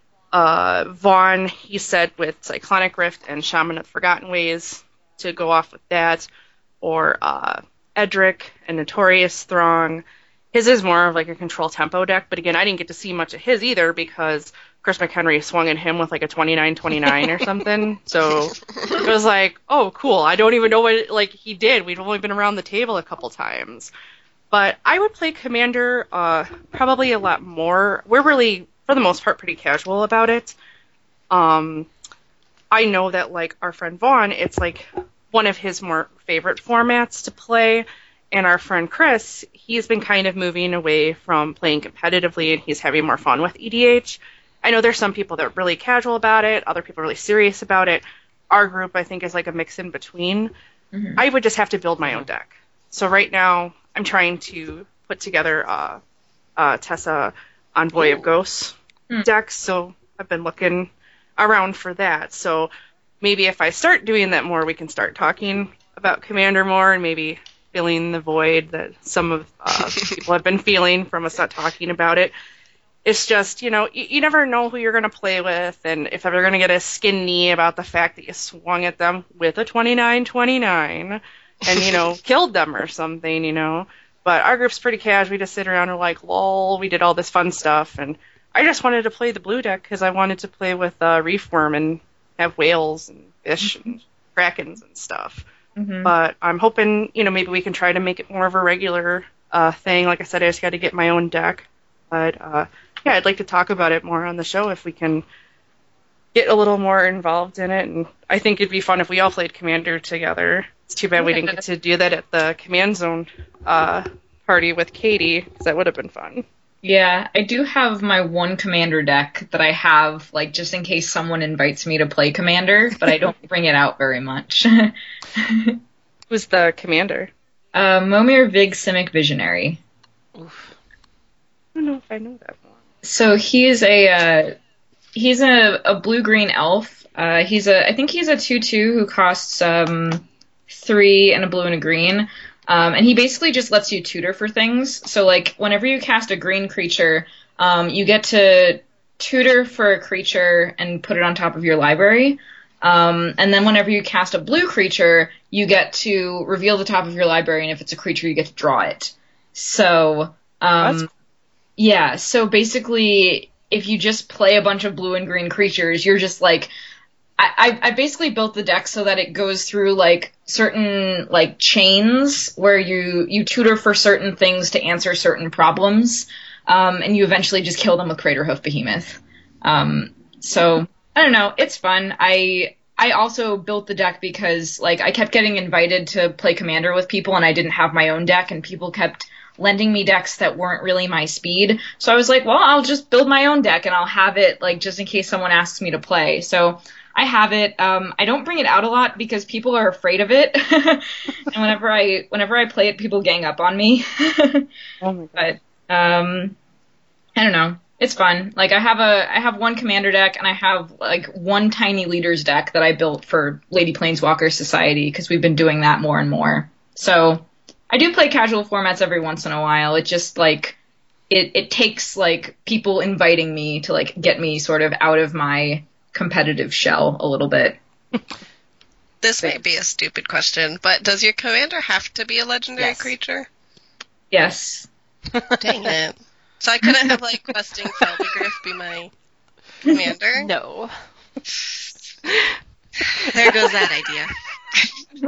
Uh, Vaughn, he said with Cyclonic Rift and Shaman of the Forgotten Ways to go off with that, or uh, Edric and Notorious Throng. His is more of like a control tempo deck, but again, I didn't get to see much of his either because Chris McHenry swung at him with like a twenty-nine twenty-nine or something. So it was like, oh, cool. I don't even know what like he did. We'd only been around the table a couple times. But I would play Commander uh, probably a lot more. We're really, for the most part, pretty casual about it. Um, I know that like our friend Vaughn, it's like one of his more favorite formats to play. And our friend Chris, he's been kind of moving away from playing competitively, and he's having more fun with E D H. I know there's some people that are really casual about it, other people are really serious about it. Our group, I think, is like a mix in between. Mm-hmm. I would just have to build my own deck. So right now, I'm trying to put together uh, uh, Tessa Envoy of Ghosts mm. deck, so I've been looking around for that. So maybe if I start doing that more, we can start talking about Commander more and maybe filling the void that some of uh, people have been feeling from us not talking about it. It's just, you know, you, you never know who you're going to play with, and if they're going to get a skin knee about the fact that you swung at them with a twenty-nine twenty-nine and, you know, killed them or something, you know. But our group's pretty casual. We just sit around and we're like, lol, we did all this fun stuff. And I just wanted to play the blue deck because I wanted to play with uh, Reefworm and have whales and fish and krakens and stuff. Mm-hmm. But I'm hoping, you know, maybe we can try to make it more of a regular uh, thing. Like I said, I just got to get my own deck. But, uh, yeah, I'd like to talk about it more on the show if we can get a little more involved in it. And I think it'd be fun if we all played Commander together. It's too bad yeah. we didn't get to do that at the Command Zone uh, party with Katie, because that would have been fun. Yeah, I do have my one Commander deck that I have, like, just in case someone invites me to play Commander, but I don't bring it out very much. Who's the Commander? Uh, Momir Vig Simic Visionary. Oof. I don't know if I know that one. So he's a uh, he's a, a blue-green elf. Uh, he's a I think he's a two two who costs um, three and a blue and a green. Um, and he basically just lets you tutor for things. So, like, whenever you cast a green creature, um, you get to tutor for a creature and put it on top of your library. Um, and then whenever you cast a blue creature, you get to reveal the top of your library, and if it's a creature, you get to draw it. So, um, That's... yeah, so basically, if you just play a bunch of blue and green creatures, you're just, like... I, I basically built the deck so that it goes through, like, certain, like, chains where you, you tutor for certain things to answer certain problems, um, and you eventually just kill them with Craterhoof Behemoth. Um, so, I don't know, it's fun. I I also built the deck because, like, I kept getting invited to play Commander with people, and I didn't have my own deck, and people kept lending me decks that weren't really my speed. So I was like, well, I'll just build my own deck, and I'll have it, like, just in case someone asks me to play. So... I have it. Um, I don't bring it out a lot because people are afraid of it, and whenever I whenever I play it, people gang up on me. Oh my God. But um, I don't know. It's fun. Like I have a I have one Commander deck, and I have like one tiny Leaders deck that I built for Lady Planeswalker Society because we've been doing that more and more. So I do play casual formats every once in a while. It just like it it takes like people inviting me to like get me sort of out of my competitive shell a little bit. This might be a stupid question, but does your commander have to be a legendary Yes. creature? Yes. Dang it. So I couldn't have, like, questing Feldigriff be my commander? No. There goes that idea.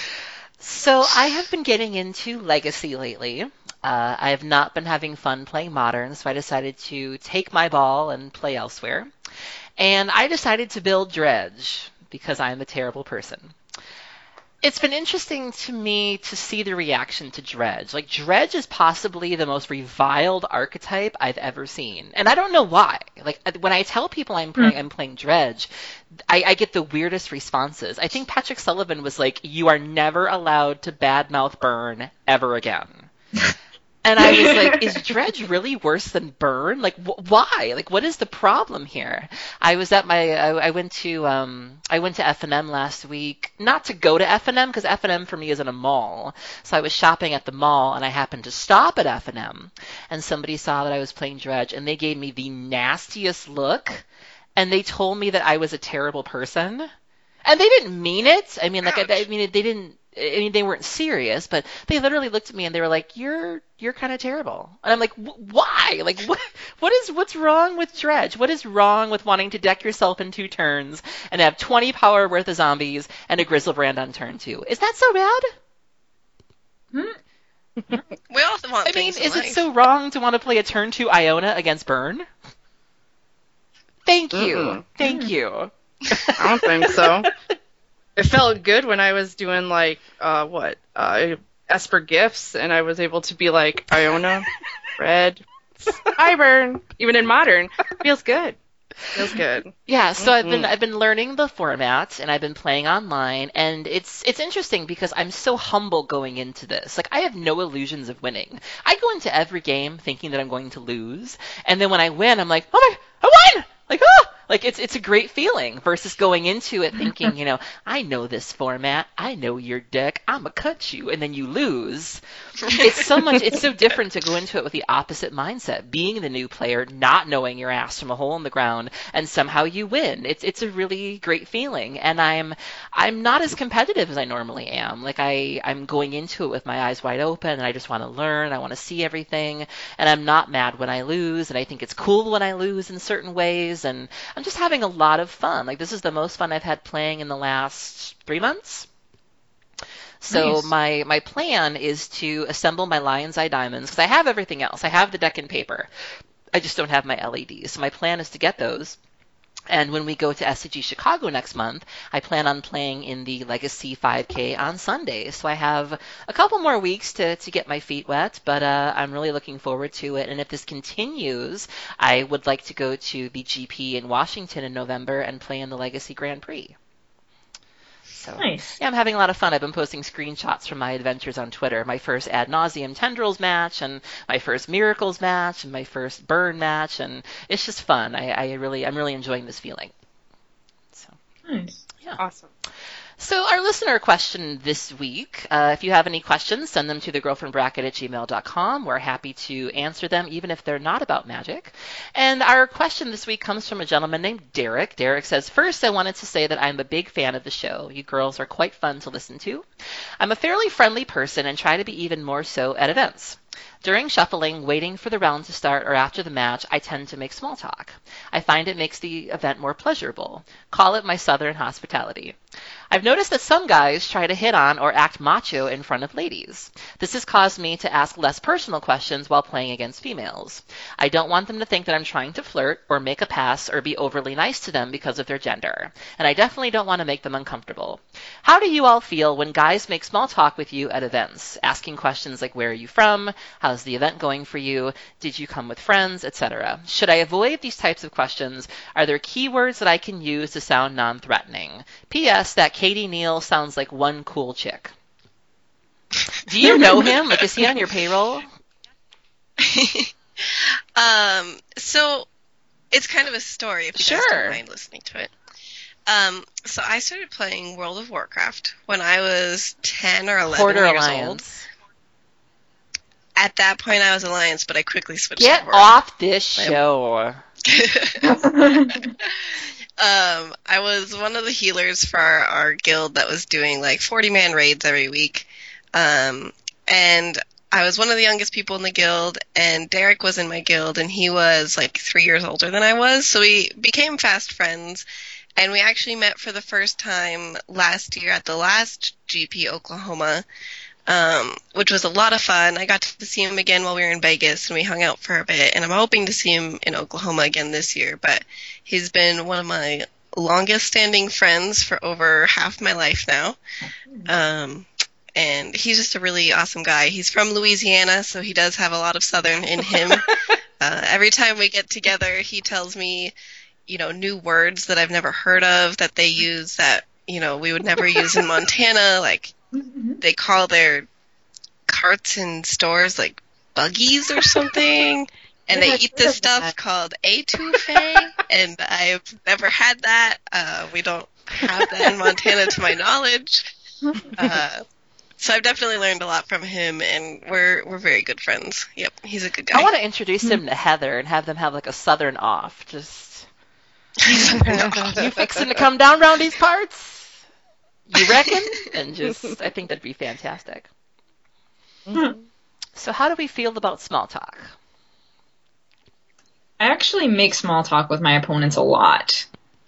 So I have been getting into Legacy lately. Uh, I have not been having fun playing Modern, so I decided to take my ball and play elsewhere. And I decided to build Dredge, because I'm a terrible person. It's been interesting to me to see the reaction to Dredge. Like, Dredge is possibly the most reviled archetype I've ever seen. And I don't know why. Like, when I tell people I'm playing, I'm playing Dredge, I, I get the weirdest responses. I think Patrick Sullivan was like, you are never allowed to badmouth Burn ever again. And I was like, is Dredge really worse than Burn? Like, wh- why? Like, what is the problem here? I was at my, I, I went to, um, I went to F and M last week, not to go to F and M, because F and M for me is in a mall. So I was shopping at the mall, and I happened to stop at F and M, and somebody saw that I was playing Dredge, and they gave me the nastiest look, and they told me that I was a terrible person. And they didn't mean it. I mean, like, I, I mean, they didn't, I mean, they weren't serious, but they literally looked at me and they were like, "You're you're kind of terrible." And I'm like, "Why? Like, what what is what's wrong with Dredge? What is wrong with wanting to deck yourself in two turns and have twenty power worth of zombies and a Grizzlebrand on turn two? Is that so bad?" We all want I mean, things in is it life. so wrong to want to play a turn two Iona against Burn? Thank you, Mm-mm. thank you. I don't think so. It felt good when I was doing like uh what uh Esper gifts, and I was able to be like Iona, red, Highburn, even in Modern. Feels good. Feels good. Yeah, so I've been Mm-mm. I've been learning the format and I've been playing online, and it's it's interesting because I'm so humble going into this. Like, I have no illusions of winning. I go into every game thinking that I'm going to lose, and then when I win, I'm like, "Oh my, I won!" Like, oh, like it's it's a great feeling versus going into it thinking, you know, I know this format, I know your deck, I'ma cut you, and then you lose. It's so much, it's so different to go into it with the opposite mindset, being the new player, not knowing your ass from a hole in the ground, and somehow you win. It's it's a really great feeling, and I'm I'm not as competitive as I normally am. Like, I I'm going into it with my eyes wide open, and I just want to learn, I want to see everything, and I'm not mad when I lose, and I think it's cool when I lose in certain ways, and I'm just having a lot of fun. Like, this is the most fun I've had playing in the last three months. So Nice. my my plan is to assemble my Lion's Eye Diamonds, because I have everything else. I have the deck and paper. I just don't have my L E Ds. So my plan is to get those. And when we go to S C G Chicago next month, I plan on playing in the Legacy five K on Sunday. So I have a couple more weeks to, to get my feet wet, but uh, I'm really looking forward to it. And if this continues, I would like to go to the G P in Washington in November and play in the Legacy Grand Prix. So, Nice. yeah, I'm having a lot of fun. I've been posting screenshots from my adventures on Twitter. My first Ad Nauseam Tendrils match, and my first Miracles match, and my first Burn match, and it's just fun. I, I really, I'm really enjoying this feeling. So, Nice. yeah. Awesome. So our listener question this week, uh, if you have any questions, send them to the girlfriend bracket at gmail dot com. We're happy to answer them, even if they're not about magic. And our question this week comes from a gentleman named Derek. Derek says, first, I wanted to say that I'm a big fan of the show. You girls are quite fun to listen to. I'm a fairly friendly person and try to be even more so at events. During shuffling, waiting for the round to start, or after the match, I tend to make small talk. I find it makes the event more pleasurable. Call it my southern hospitality. I've noticed that some guys try to hit on or act macho in front of ladies. This has caused me to ask less personal questions while playing against females. I don't want them to think that I'm trying to flirt or make a pass or be overly nice to them because of their gender. And I definitely don't want to make them uncomfortable. How do you all feel when guys make small talk with you at events, asking questions like, where are you from? How's the event going for you? Did you come with friends? et cetera. Should I avoid these types of questions? Are there keywords that I can use to sound non-threatening? P S. That Katie Neal sounds like one cool chick. Do you know him? Like, is he on your payroll? um, so it's kind of a story if you guys Sure. don't mind listening to it. Um, so I started playing World of Warcraft when I was ten or eleven Porter years old. Alliance. At that point, I was Alliance, but I quickly switched Get to Horde. off this show. Um, I was one of the healers for our, our guild that was doing like forty man raids every week. Um, and I was one of the youngest people in the guild, and Derek was in my guild, and he was like three years older than I was, so we became fast friends. And we actually met for the first time last year at the last G P Oklahoma, um, which was a lot of fun. I got to see him again while we were in Vegas, and we hung out for a bit. And I'm hoping to see him in Oklahoma again this year. But he's been one of my longest-standing friends for over half my life now. Um, and he's just a really awesome guy. He's from Louisiana, so he does have a lot of Southern in him. uh, every time we get together, he tells me, you know, new words that I've never heard of that they use that, you know, we would never use in Montana. Like, they call their carts in stores, like, buggies or something. And they eat this stuff called etouffee, and I've never had that. Uh, we don't have that in Montana to my knowledge. Uh, so I've definitely learned a lot from him, and we're we're very good friends. Yep, he's a good guy. I want to introduce him to Heather and have them have like a Southern off. Just... You fixing to come down around these parts? You reckon? And just, I think that'd be fantastic. Mm-hmm. So how do we feel about small talk? I actually make small talk with my opponents a lot.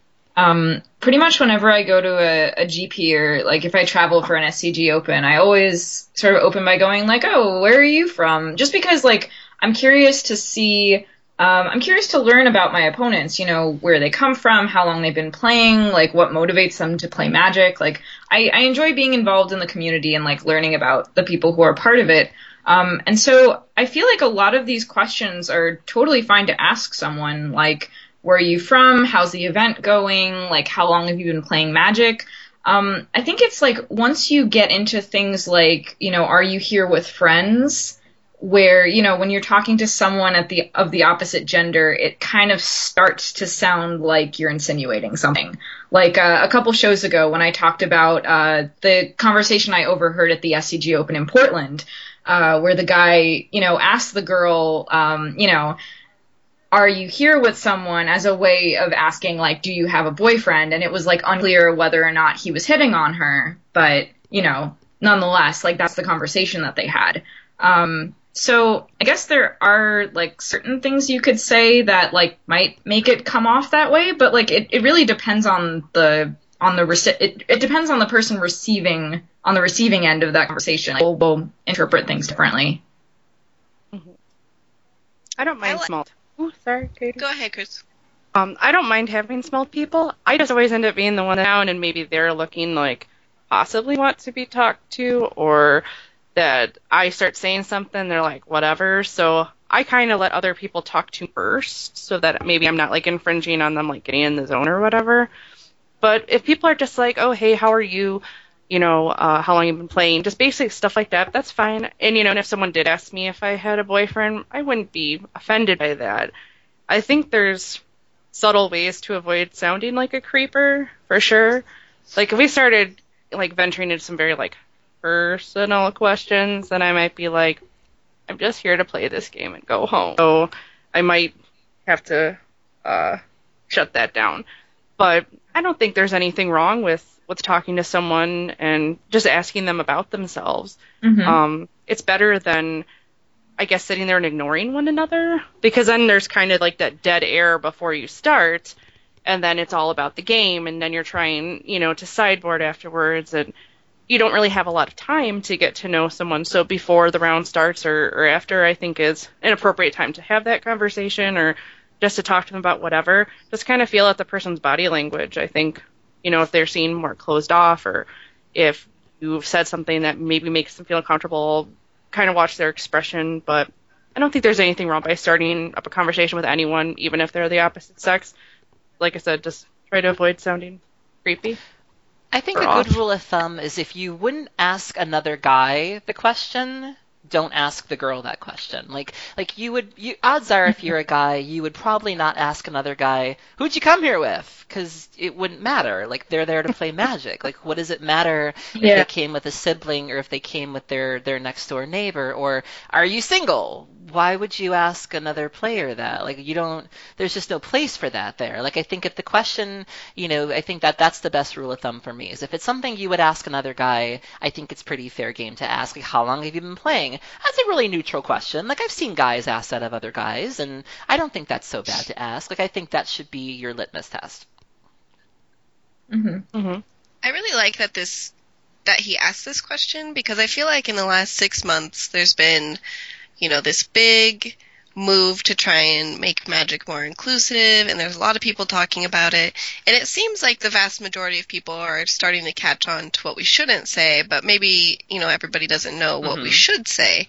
Um, pretty much whenever I go to a, a G P or like if I travel for an S C G Open, I always sort of open by going like, oh, where are you from? Just because like I'm curious to see... Um, I'm curious to learn about my opponents, you know, where they come from, how long they've been playing, like what motivates them to play Magic. Like I, I enjoy being involved in the community and like learning about the people who are part of it. Um, and so I feel like a lot of these questions are totally fine to ask someone, like, where are you from? How's the event going? Like, how long have you been playing Magic? Um, I think it's like once you get into things like, you know, are you here with friends? Where, you know, when you're talking to someone at the of the opposite gender, it kind of starts to sound like you're insinuating something. Like uh, a couple shows ago when I talked about uh, the conversation I overheard at the S C G Open in Portland, uh, where the guy, you know, asked the girl, um, you know, are you here with someone as a way of asking, like, do you have a boyfriend? And it was, like, unclear whether or not he was hitting on her. But, you know, nonetheless, like, that's the conversation that they had. Um So I guess there are like certain things you could say that like might make it come off that way, but like it, it really depends on the on the reci- it, it depends on the person receiving on the receiving end of that conversation. Like, we'll, we'll interpret things differently. Mm-hmm. I don't mind I li- small. T- oh, sorry, Katie. Go ahead, Chris. Um, I don't mind having small people. I just always end up being the one down, and maybe they're looking like possibly want to be talked to, or that I start saying something, they're like, whatever. So I kind of let other people talk to first so that maybe I'm not like infringing on them, like getting in the zone or whatever. But if people are just like, oh, hey, how are you? You know, uh, how long you've been playing? Just basic stuff like that, that's fine. And, you know, and if someone did ask me if I had a boyfriend, I wouldn't be offended by that. I think there's subtle ways to avoid sounding like a creeper, for sure. Like, if we started, like, venturing into some very, like, personal questions, then I might be like, I'm just here to play this game and go home. So I might have to uh, shut that down. But I don't think there's anything wrong with, with talking to someone and just asking them about themselves. Mm-hmm. Um, it's better than, I guess, sitting there and ignoring one another, because then there's kind of like that dead air before you start, and then it's all about the game, and then you're trying, you know, to sideboard afterwards, and you don't really have a lot of time to get to know someone. So before the round starts or, or after, I think is an appropriate time to have that conversation, or just to talk to them about whatever. Just kind of feel out the person's body language. I think, you know, if they're seeming more closed off, or if you've said something that maybe makes them feel uncomfortable, kind of watch their expression. But I don't think there's anything wrong by starting up a conversation with anyone, even if they're the opposite sex. Like I said, just try to avoid sounding creepy. I think a off. good rule of thumb is if you wouldn't ask another guy the question, don't ask the girl that question. Like, like you would, you, odds are if you're a guy, you would probably not ask another guy, who'd you come here with? Because it wouldn't matter. Like, they're there to play Magic. Like, what does it matter if Yeah. they came with a sibling or if they came with their, their next door neighbor? Or are you single? why would you ask another player that? Like, you don't, there's just no place for that there. Like, I think if the question, you know, I think that that's the best rule of thumb for me, is if it's something you would ask another guy, I think it's pretty fair game to ask, like, how long have you been playing? That's a really neutral question. Like, I've seen guys ask that of other guys, and I don't think that's so bad to ask. Like, I think that should be your litmus test. Mm-hmm. Mm-hmm. I really like that this that he asked this question, because I feel like in the last six months there's been, you know, this big move to try and make Magic more inclusive, and there's a lot of people talking about it, and it seems like the vast majority of people are starting to catch on to what we shouldn't say, but maybe, you know, everybody doesn't know what Mm-hmm. we should say.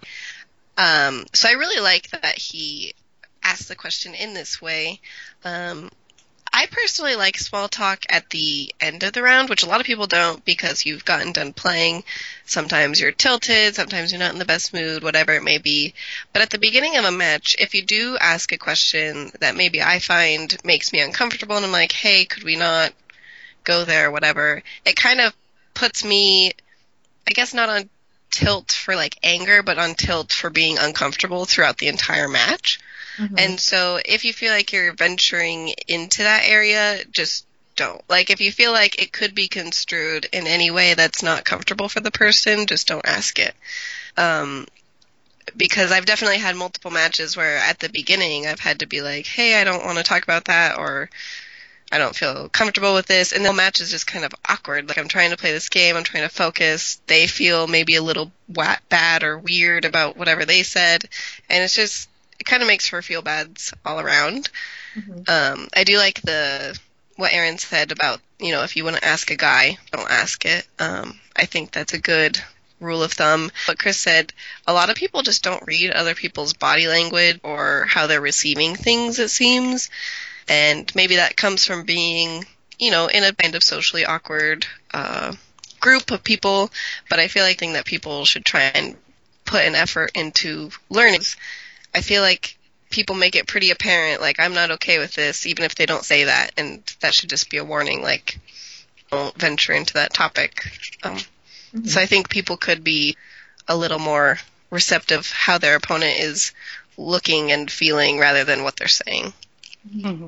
Um, so I really like that he asked the question in this way. Um, I personally like small talk at the end of the round, which a lot of people don't, because you've gotten done playing. Sometimes you're tilted, sometimes you're not in the best mood, whatever it may be. But at the beginning of a match, if you do ask a question that maybe I find makes me uncomfortable, and I'm like, hey, could we not go there, whatever, it kind of puts me, I guess not on tilt for like anger, but on tilt for being uncomfortable throughout the entire match. Mm-hmm. And so if you feel like you're venturing into that area, just don't. Like, if you feel like it could be construed in any way that's not comfortable for the person, just don't ask it. Um, because I've definitely had multiple matches where at the beginning I've had to be like, hey, I don't want to talk about that, or I don't feel comfortable with this. And the match is just kind of awkward. Like, I'm trying to play this game, I'm trying to focus. They feel maybe a little wa- bad or weird about whatever they said. And it's just, it kind of makes for feel bads all around. Mm-hmm. Um, I do like the what Aaron said about, you know, if you want to ask a guy, don't ask it. Um, I think that's a good rule of thumb. But Chris said, a lot of people just don't read other people's body language or how they're receiving things, it seems. And maybe that comes from being, you know, in a kind of socially awkward uh, group of people. But I feel like the thing that people should try and put an effort into learning. I feel like people make it pretty apparent, like, I'm not okay with this, even if they don't say that, and that should just be a warning, like, don't venture into that topic. Um, Mm-hmm. So I think people could be a little more receptive how their opponent is looking and feeling rather than what they're saying. Mm-hmm.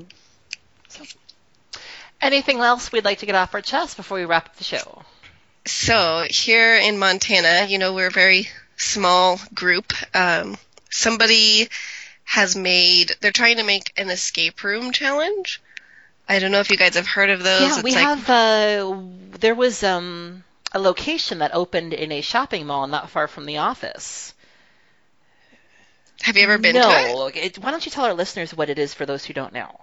Anything else we'd like to get off our chest before we wrap up the show? So here in Montana, you know, we're a very small group. Um, somebody has made, they're trying to make an escape room challenge. I don't know if you guys have heard of those. Yeah, It's we like, have, uh, there was um, a location that opened in a shopping mall not far from the office. Have you ever been no. to it? No. It, why don't you tell our listeners what it is for those who don't know?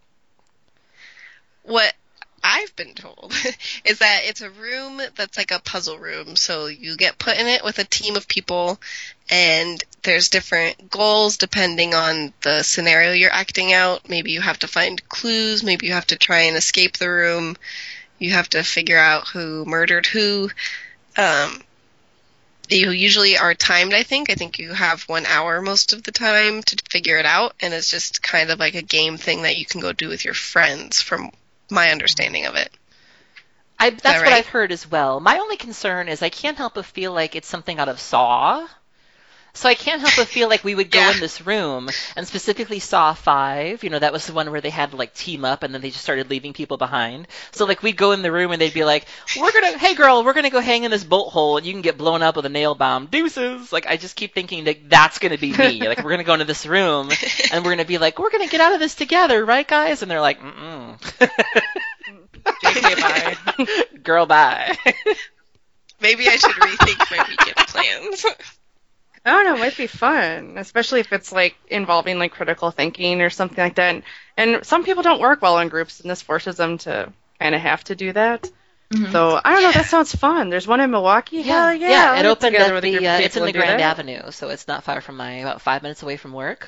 What I've been told is that it's a room that's like a puzzle room. So you get put in it with a team of people, and there's different goals depending on the scenario you're acting out. Maybe you have to find clues. Maybe you have to try and escape the room. You have to figure out who murdered who. Um, you usually are timed, I think. I think you have one hour most of the time to figure it out, and it's just kind of like a game thing that you can go do with your friends, from my understanding of it. I, that's that what right? I've heard as well. My only concern is I can't help but feel like it's something out of Saw. So I can't help but feel like we would go Yeah. in this room, and specifically Saw five, you know, that was the one where they had to, like, team up, and then they just started leaving people behind. So, like, we'd go in the room, and they'd be like, we're gonna, hey, girl, we're gonna go hang in this bolt hole, and you can get blown up with a nail bomb. Deuces! Like, I just keep thinking that that's gonna be me. Like, we're gonna go into this room, and we're gonna be like, we're gonna get out of this together, right, guys? And they're like, mm-mm. J K, bye. Girl, bye. Maybe I should rethink my weekend plans. I don't know, it might be fun, especially if it's like involving like critical thinking or something like that. And, and some people don't work well in groups, and this forces them to kind of have to do that. Mm-hmm. So I don't know, that sounds fun. There's one in Milwaukee. Hell yeah! yeah. I'll It get opened together at with a group the. of Uh, it's in people the and do Grand that. Avenue, so it's not far from my. About five minutes away from work.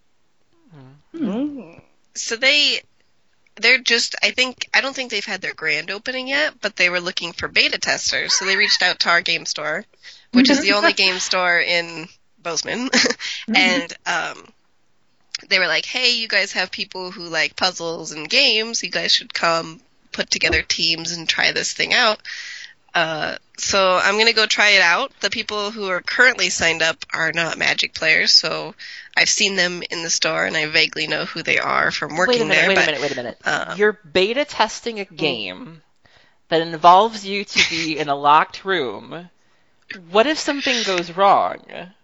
Mm. So they, they're just, I think, I don't think they've had their grand opening yet, but they were looking for beta testers. So they reached out to our game store, which is the only game store in Bozeman. And um, they were like, hey, you guys have people who like puzzles and games. You guys should come put together teams and try this thing out. Uh, so I'm gonna go try it out. The people who are currently signed up are not Magic players, so I've seen them in the store and I vaguely know who they are from working Wait a minute, there. wait but, a minute, wait a minute. um, You're beta testing a game that involves you to be in a locked room. What if something goes wrong?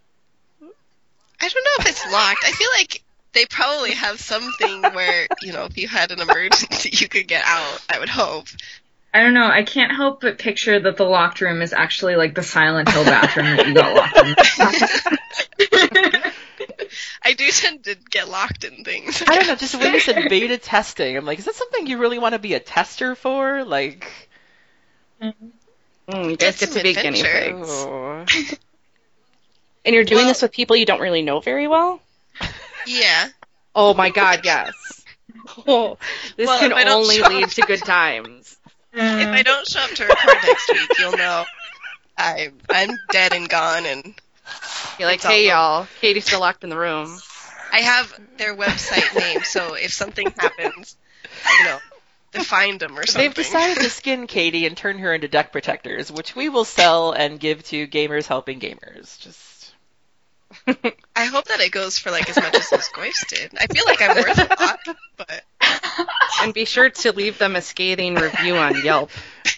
I don't know if it's locked. I feel like they probably have something where, you know, if you had an emergency, you could get out, I would hope. I don't know. I can't help but picture that the locked room is actually like the Silent Hill bathroom that you got locked in. I do tend to get locked in things. I don't know, just when you said beta testing, I'm like, is that something you really want to be a tester for? Like, Mm, you guys Get get to be some guinea adventure. pigs. oh. And you're doing Well- this with people you don't really know very well? Yeah. Oh my god, yes. Oh, this Well, can if I don't only show lead up- to good times. If I don't show up to record next week, you'll know I, I'm dead and gone, and You're like, It's all hey over. y'all, Katie's still locked in the room. I have their website name, so if something happens, you know, to find them or something. They've decided to skin Katie and turn her into deck protectors, which we will sell and give to gamers helping gamers. Just I hope that it goes for like as much as those Goyfs did. I feel like I'm worth a lot, but And be sure to leave them a scathing review on Yelp.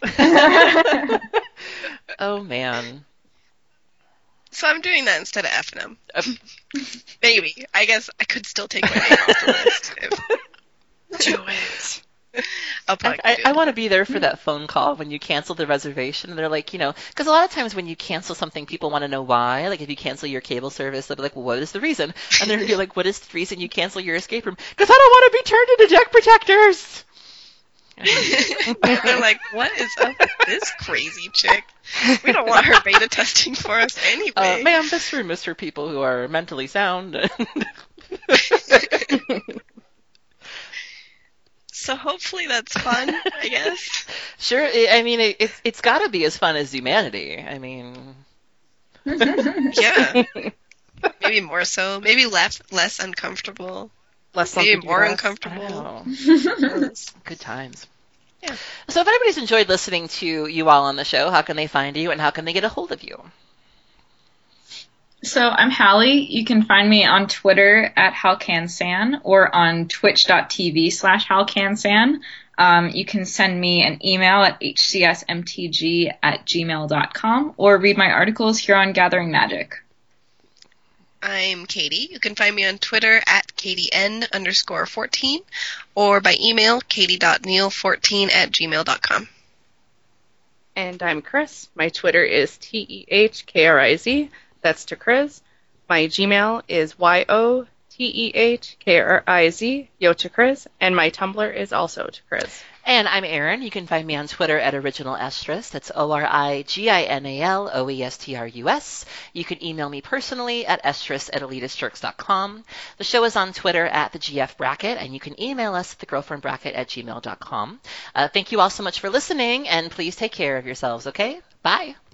oh man. so I'm doing that instead of F and M. Uh, Maybe. I guess I could still take my name off the list. If, Do it. I'll I, probably I, do I that. want to be there for that phone call when you cancel the reservation. And they're like, you know, because a lot of times when you cancel something, people want to know why. Like if you cancel your cable service, they'll be like, well, what is the reason? And they're going to be like, what is the reason you cancel your escape room? Because I don't want to be turned into deck protectors. They're like, what is up with this crazy chick? We don't want her beta testing for us anyway. Uh, ma'am, this room is for people who are mentally sound. So hopefully that's fun, I guess. Sure, I I mean, it, it's it's got to be as fun as humanity. I mean, Yeah. Maybe more so. Maybe less less uncomfortable. Less Maybe something to more do. I uncomfortable. don't know. Good times. Yeah. So if anybody's enjoyed listening to you all on the show, how can they find you and how can they get a hold of you? So I'm Hallie. You can find me on Twitter at HalCanSan or on twitch.tv slash HalCanSan. Um, you can send me an email at hcsmtg at gmail.com or read my articles here on Gathering Magic. I'm Katie. You can find me on Twitter at KatieN underscore 14 or by email katie.neal fourteen at gmail dot com. And I'm Chris. My Twitter is T E H K R I Z. That's to Chris. My Gmail is Y O T E H K R I Z, Yo to Chris. And my Tumblr is also to Chris. And I'm Erin. You can find me on Twitter at Original Estrus. That's O R I G I N A L O E S T R U S. You can email me personally at estrus at elitistjerks dot com. The show is on Twitter at the G F Bracket, and you can email us at the girlfriend bracket at gmail dot com. Uh, thank you all so much for listening, and please take care of yourselves, okay? Bye.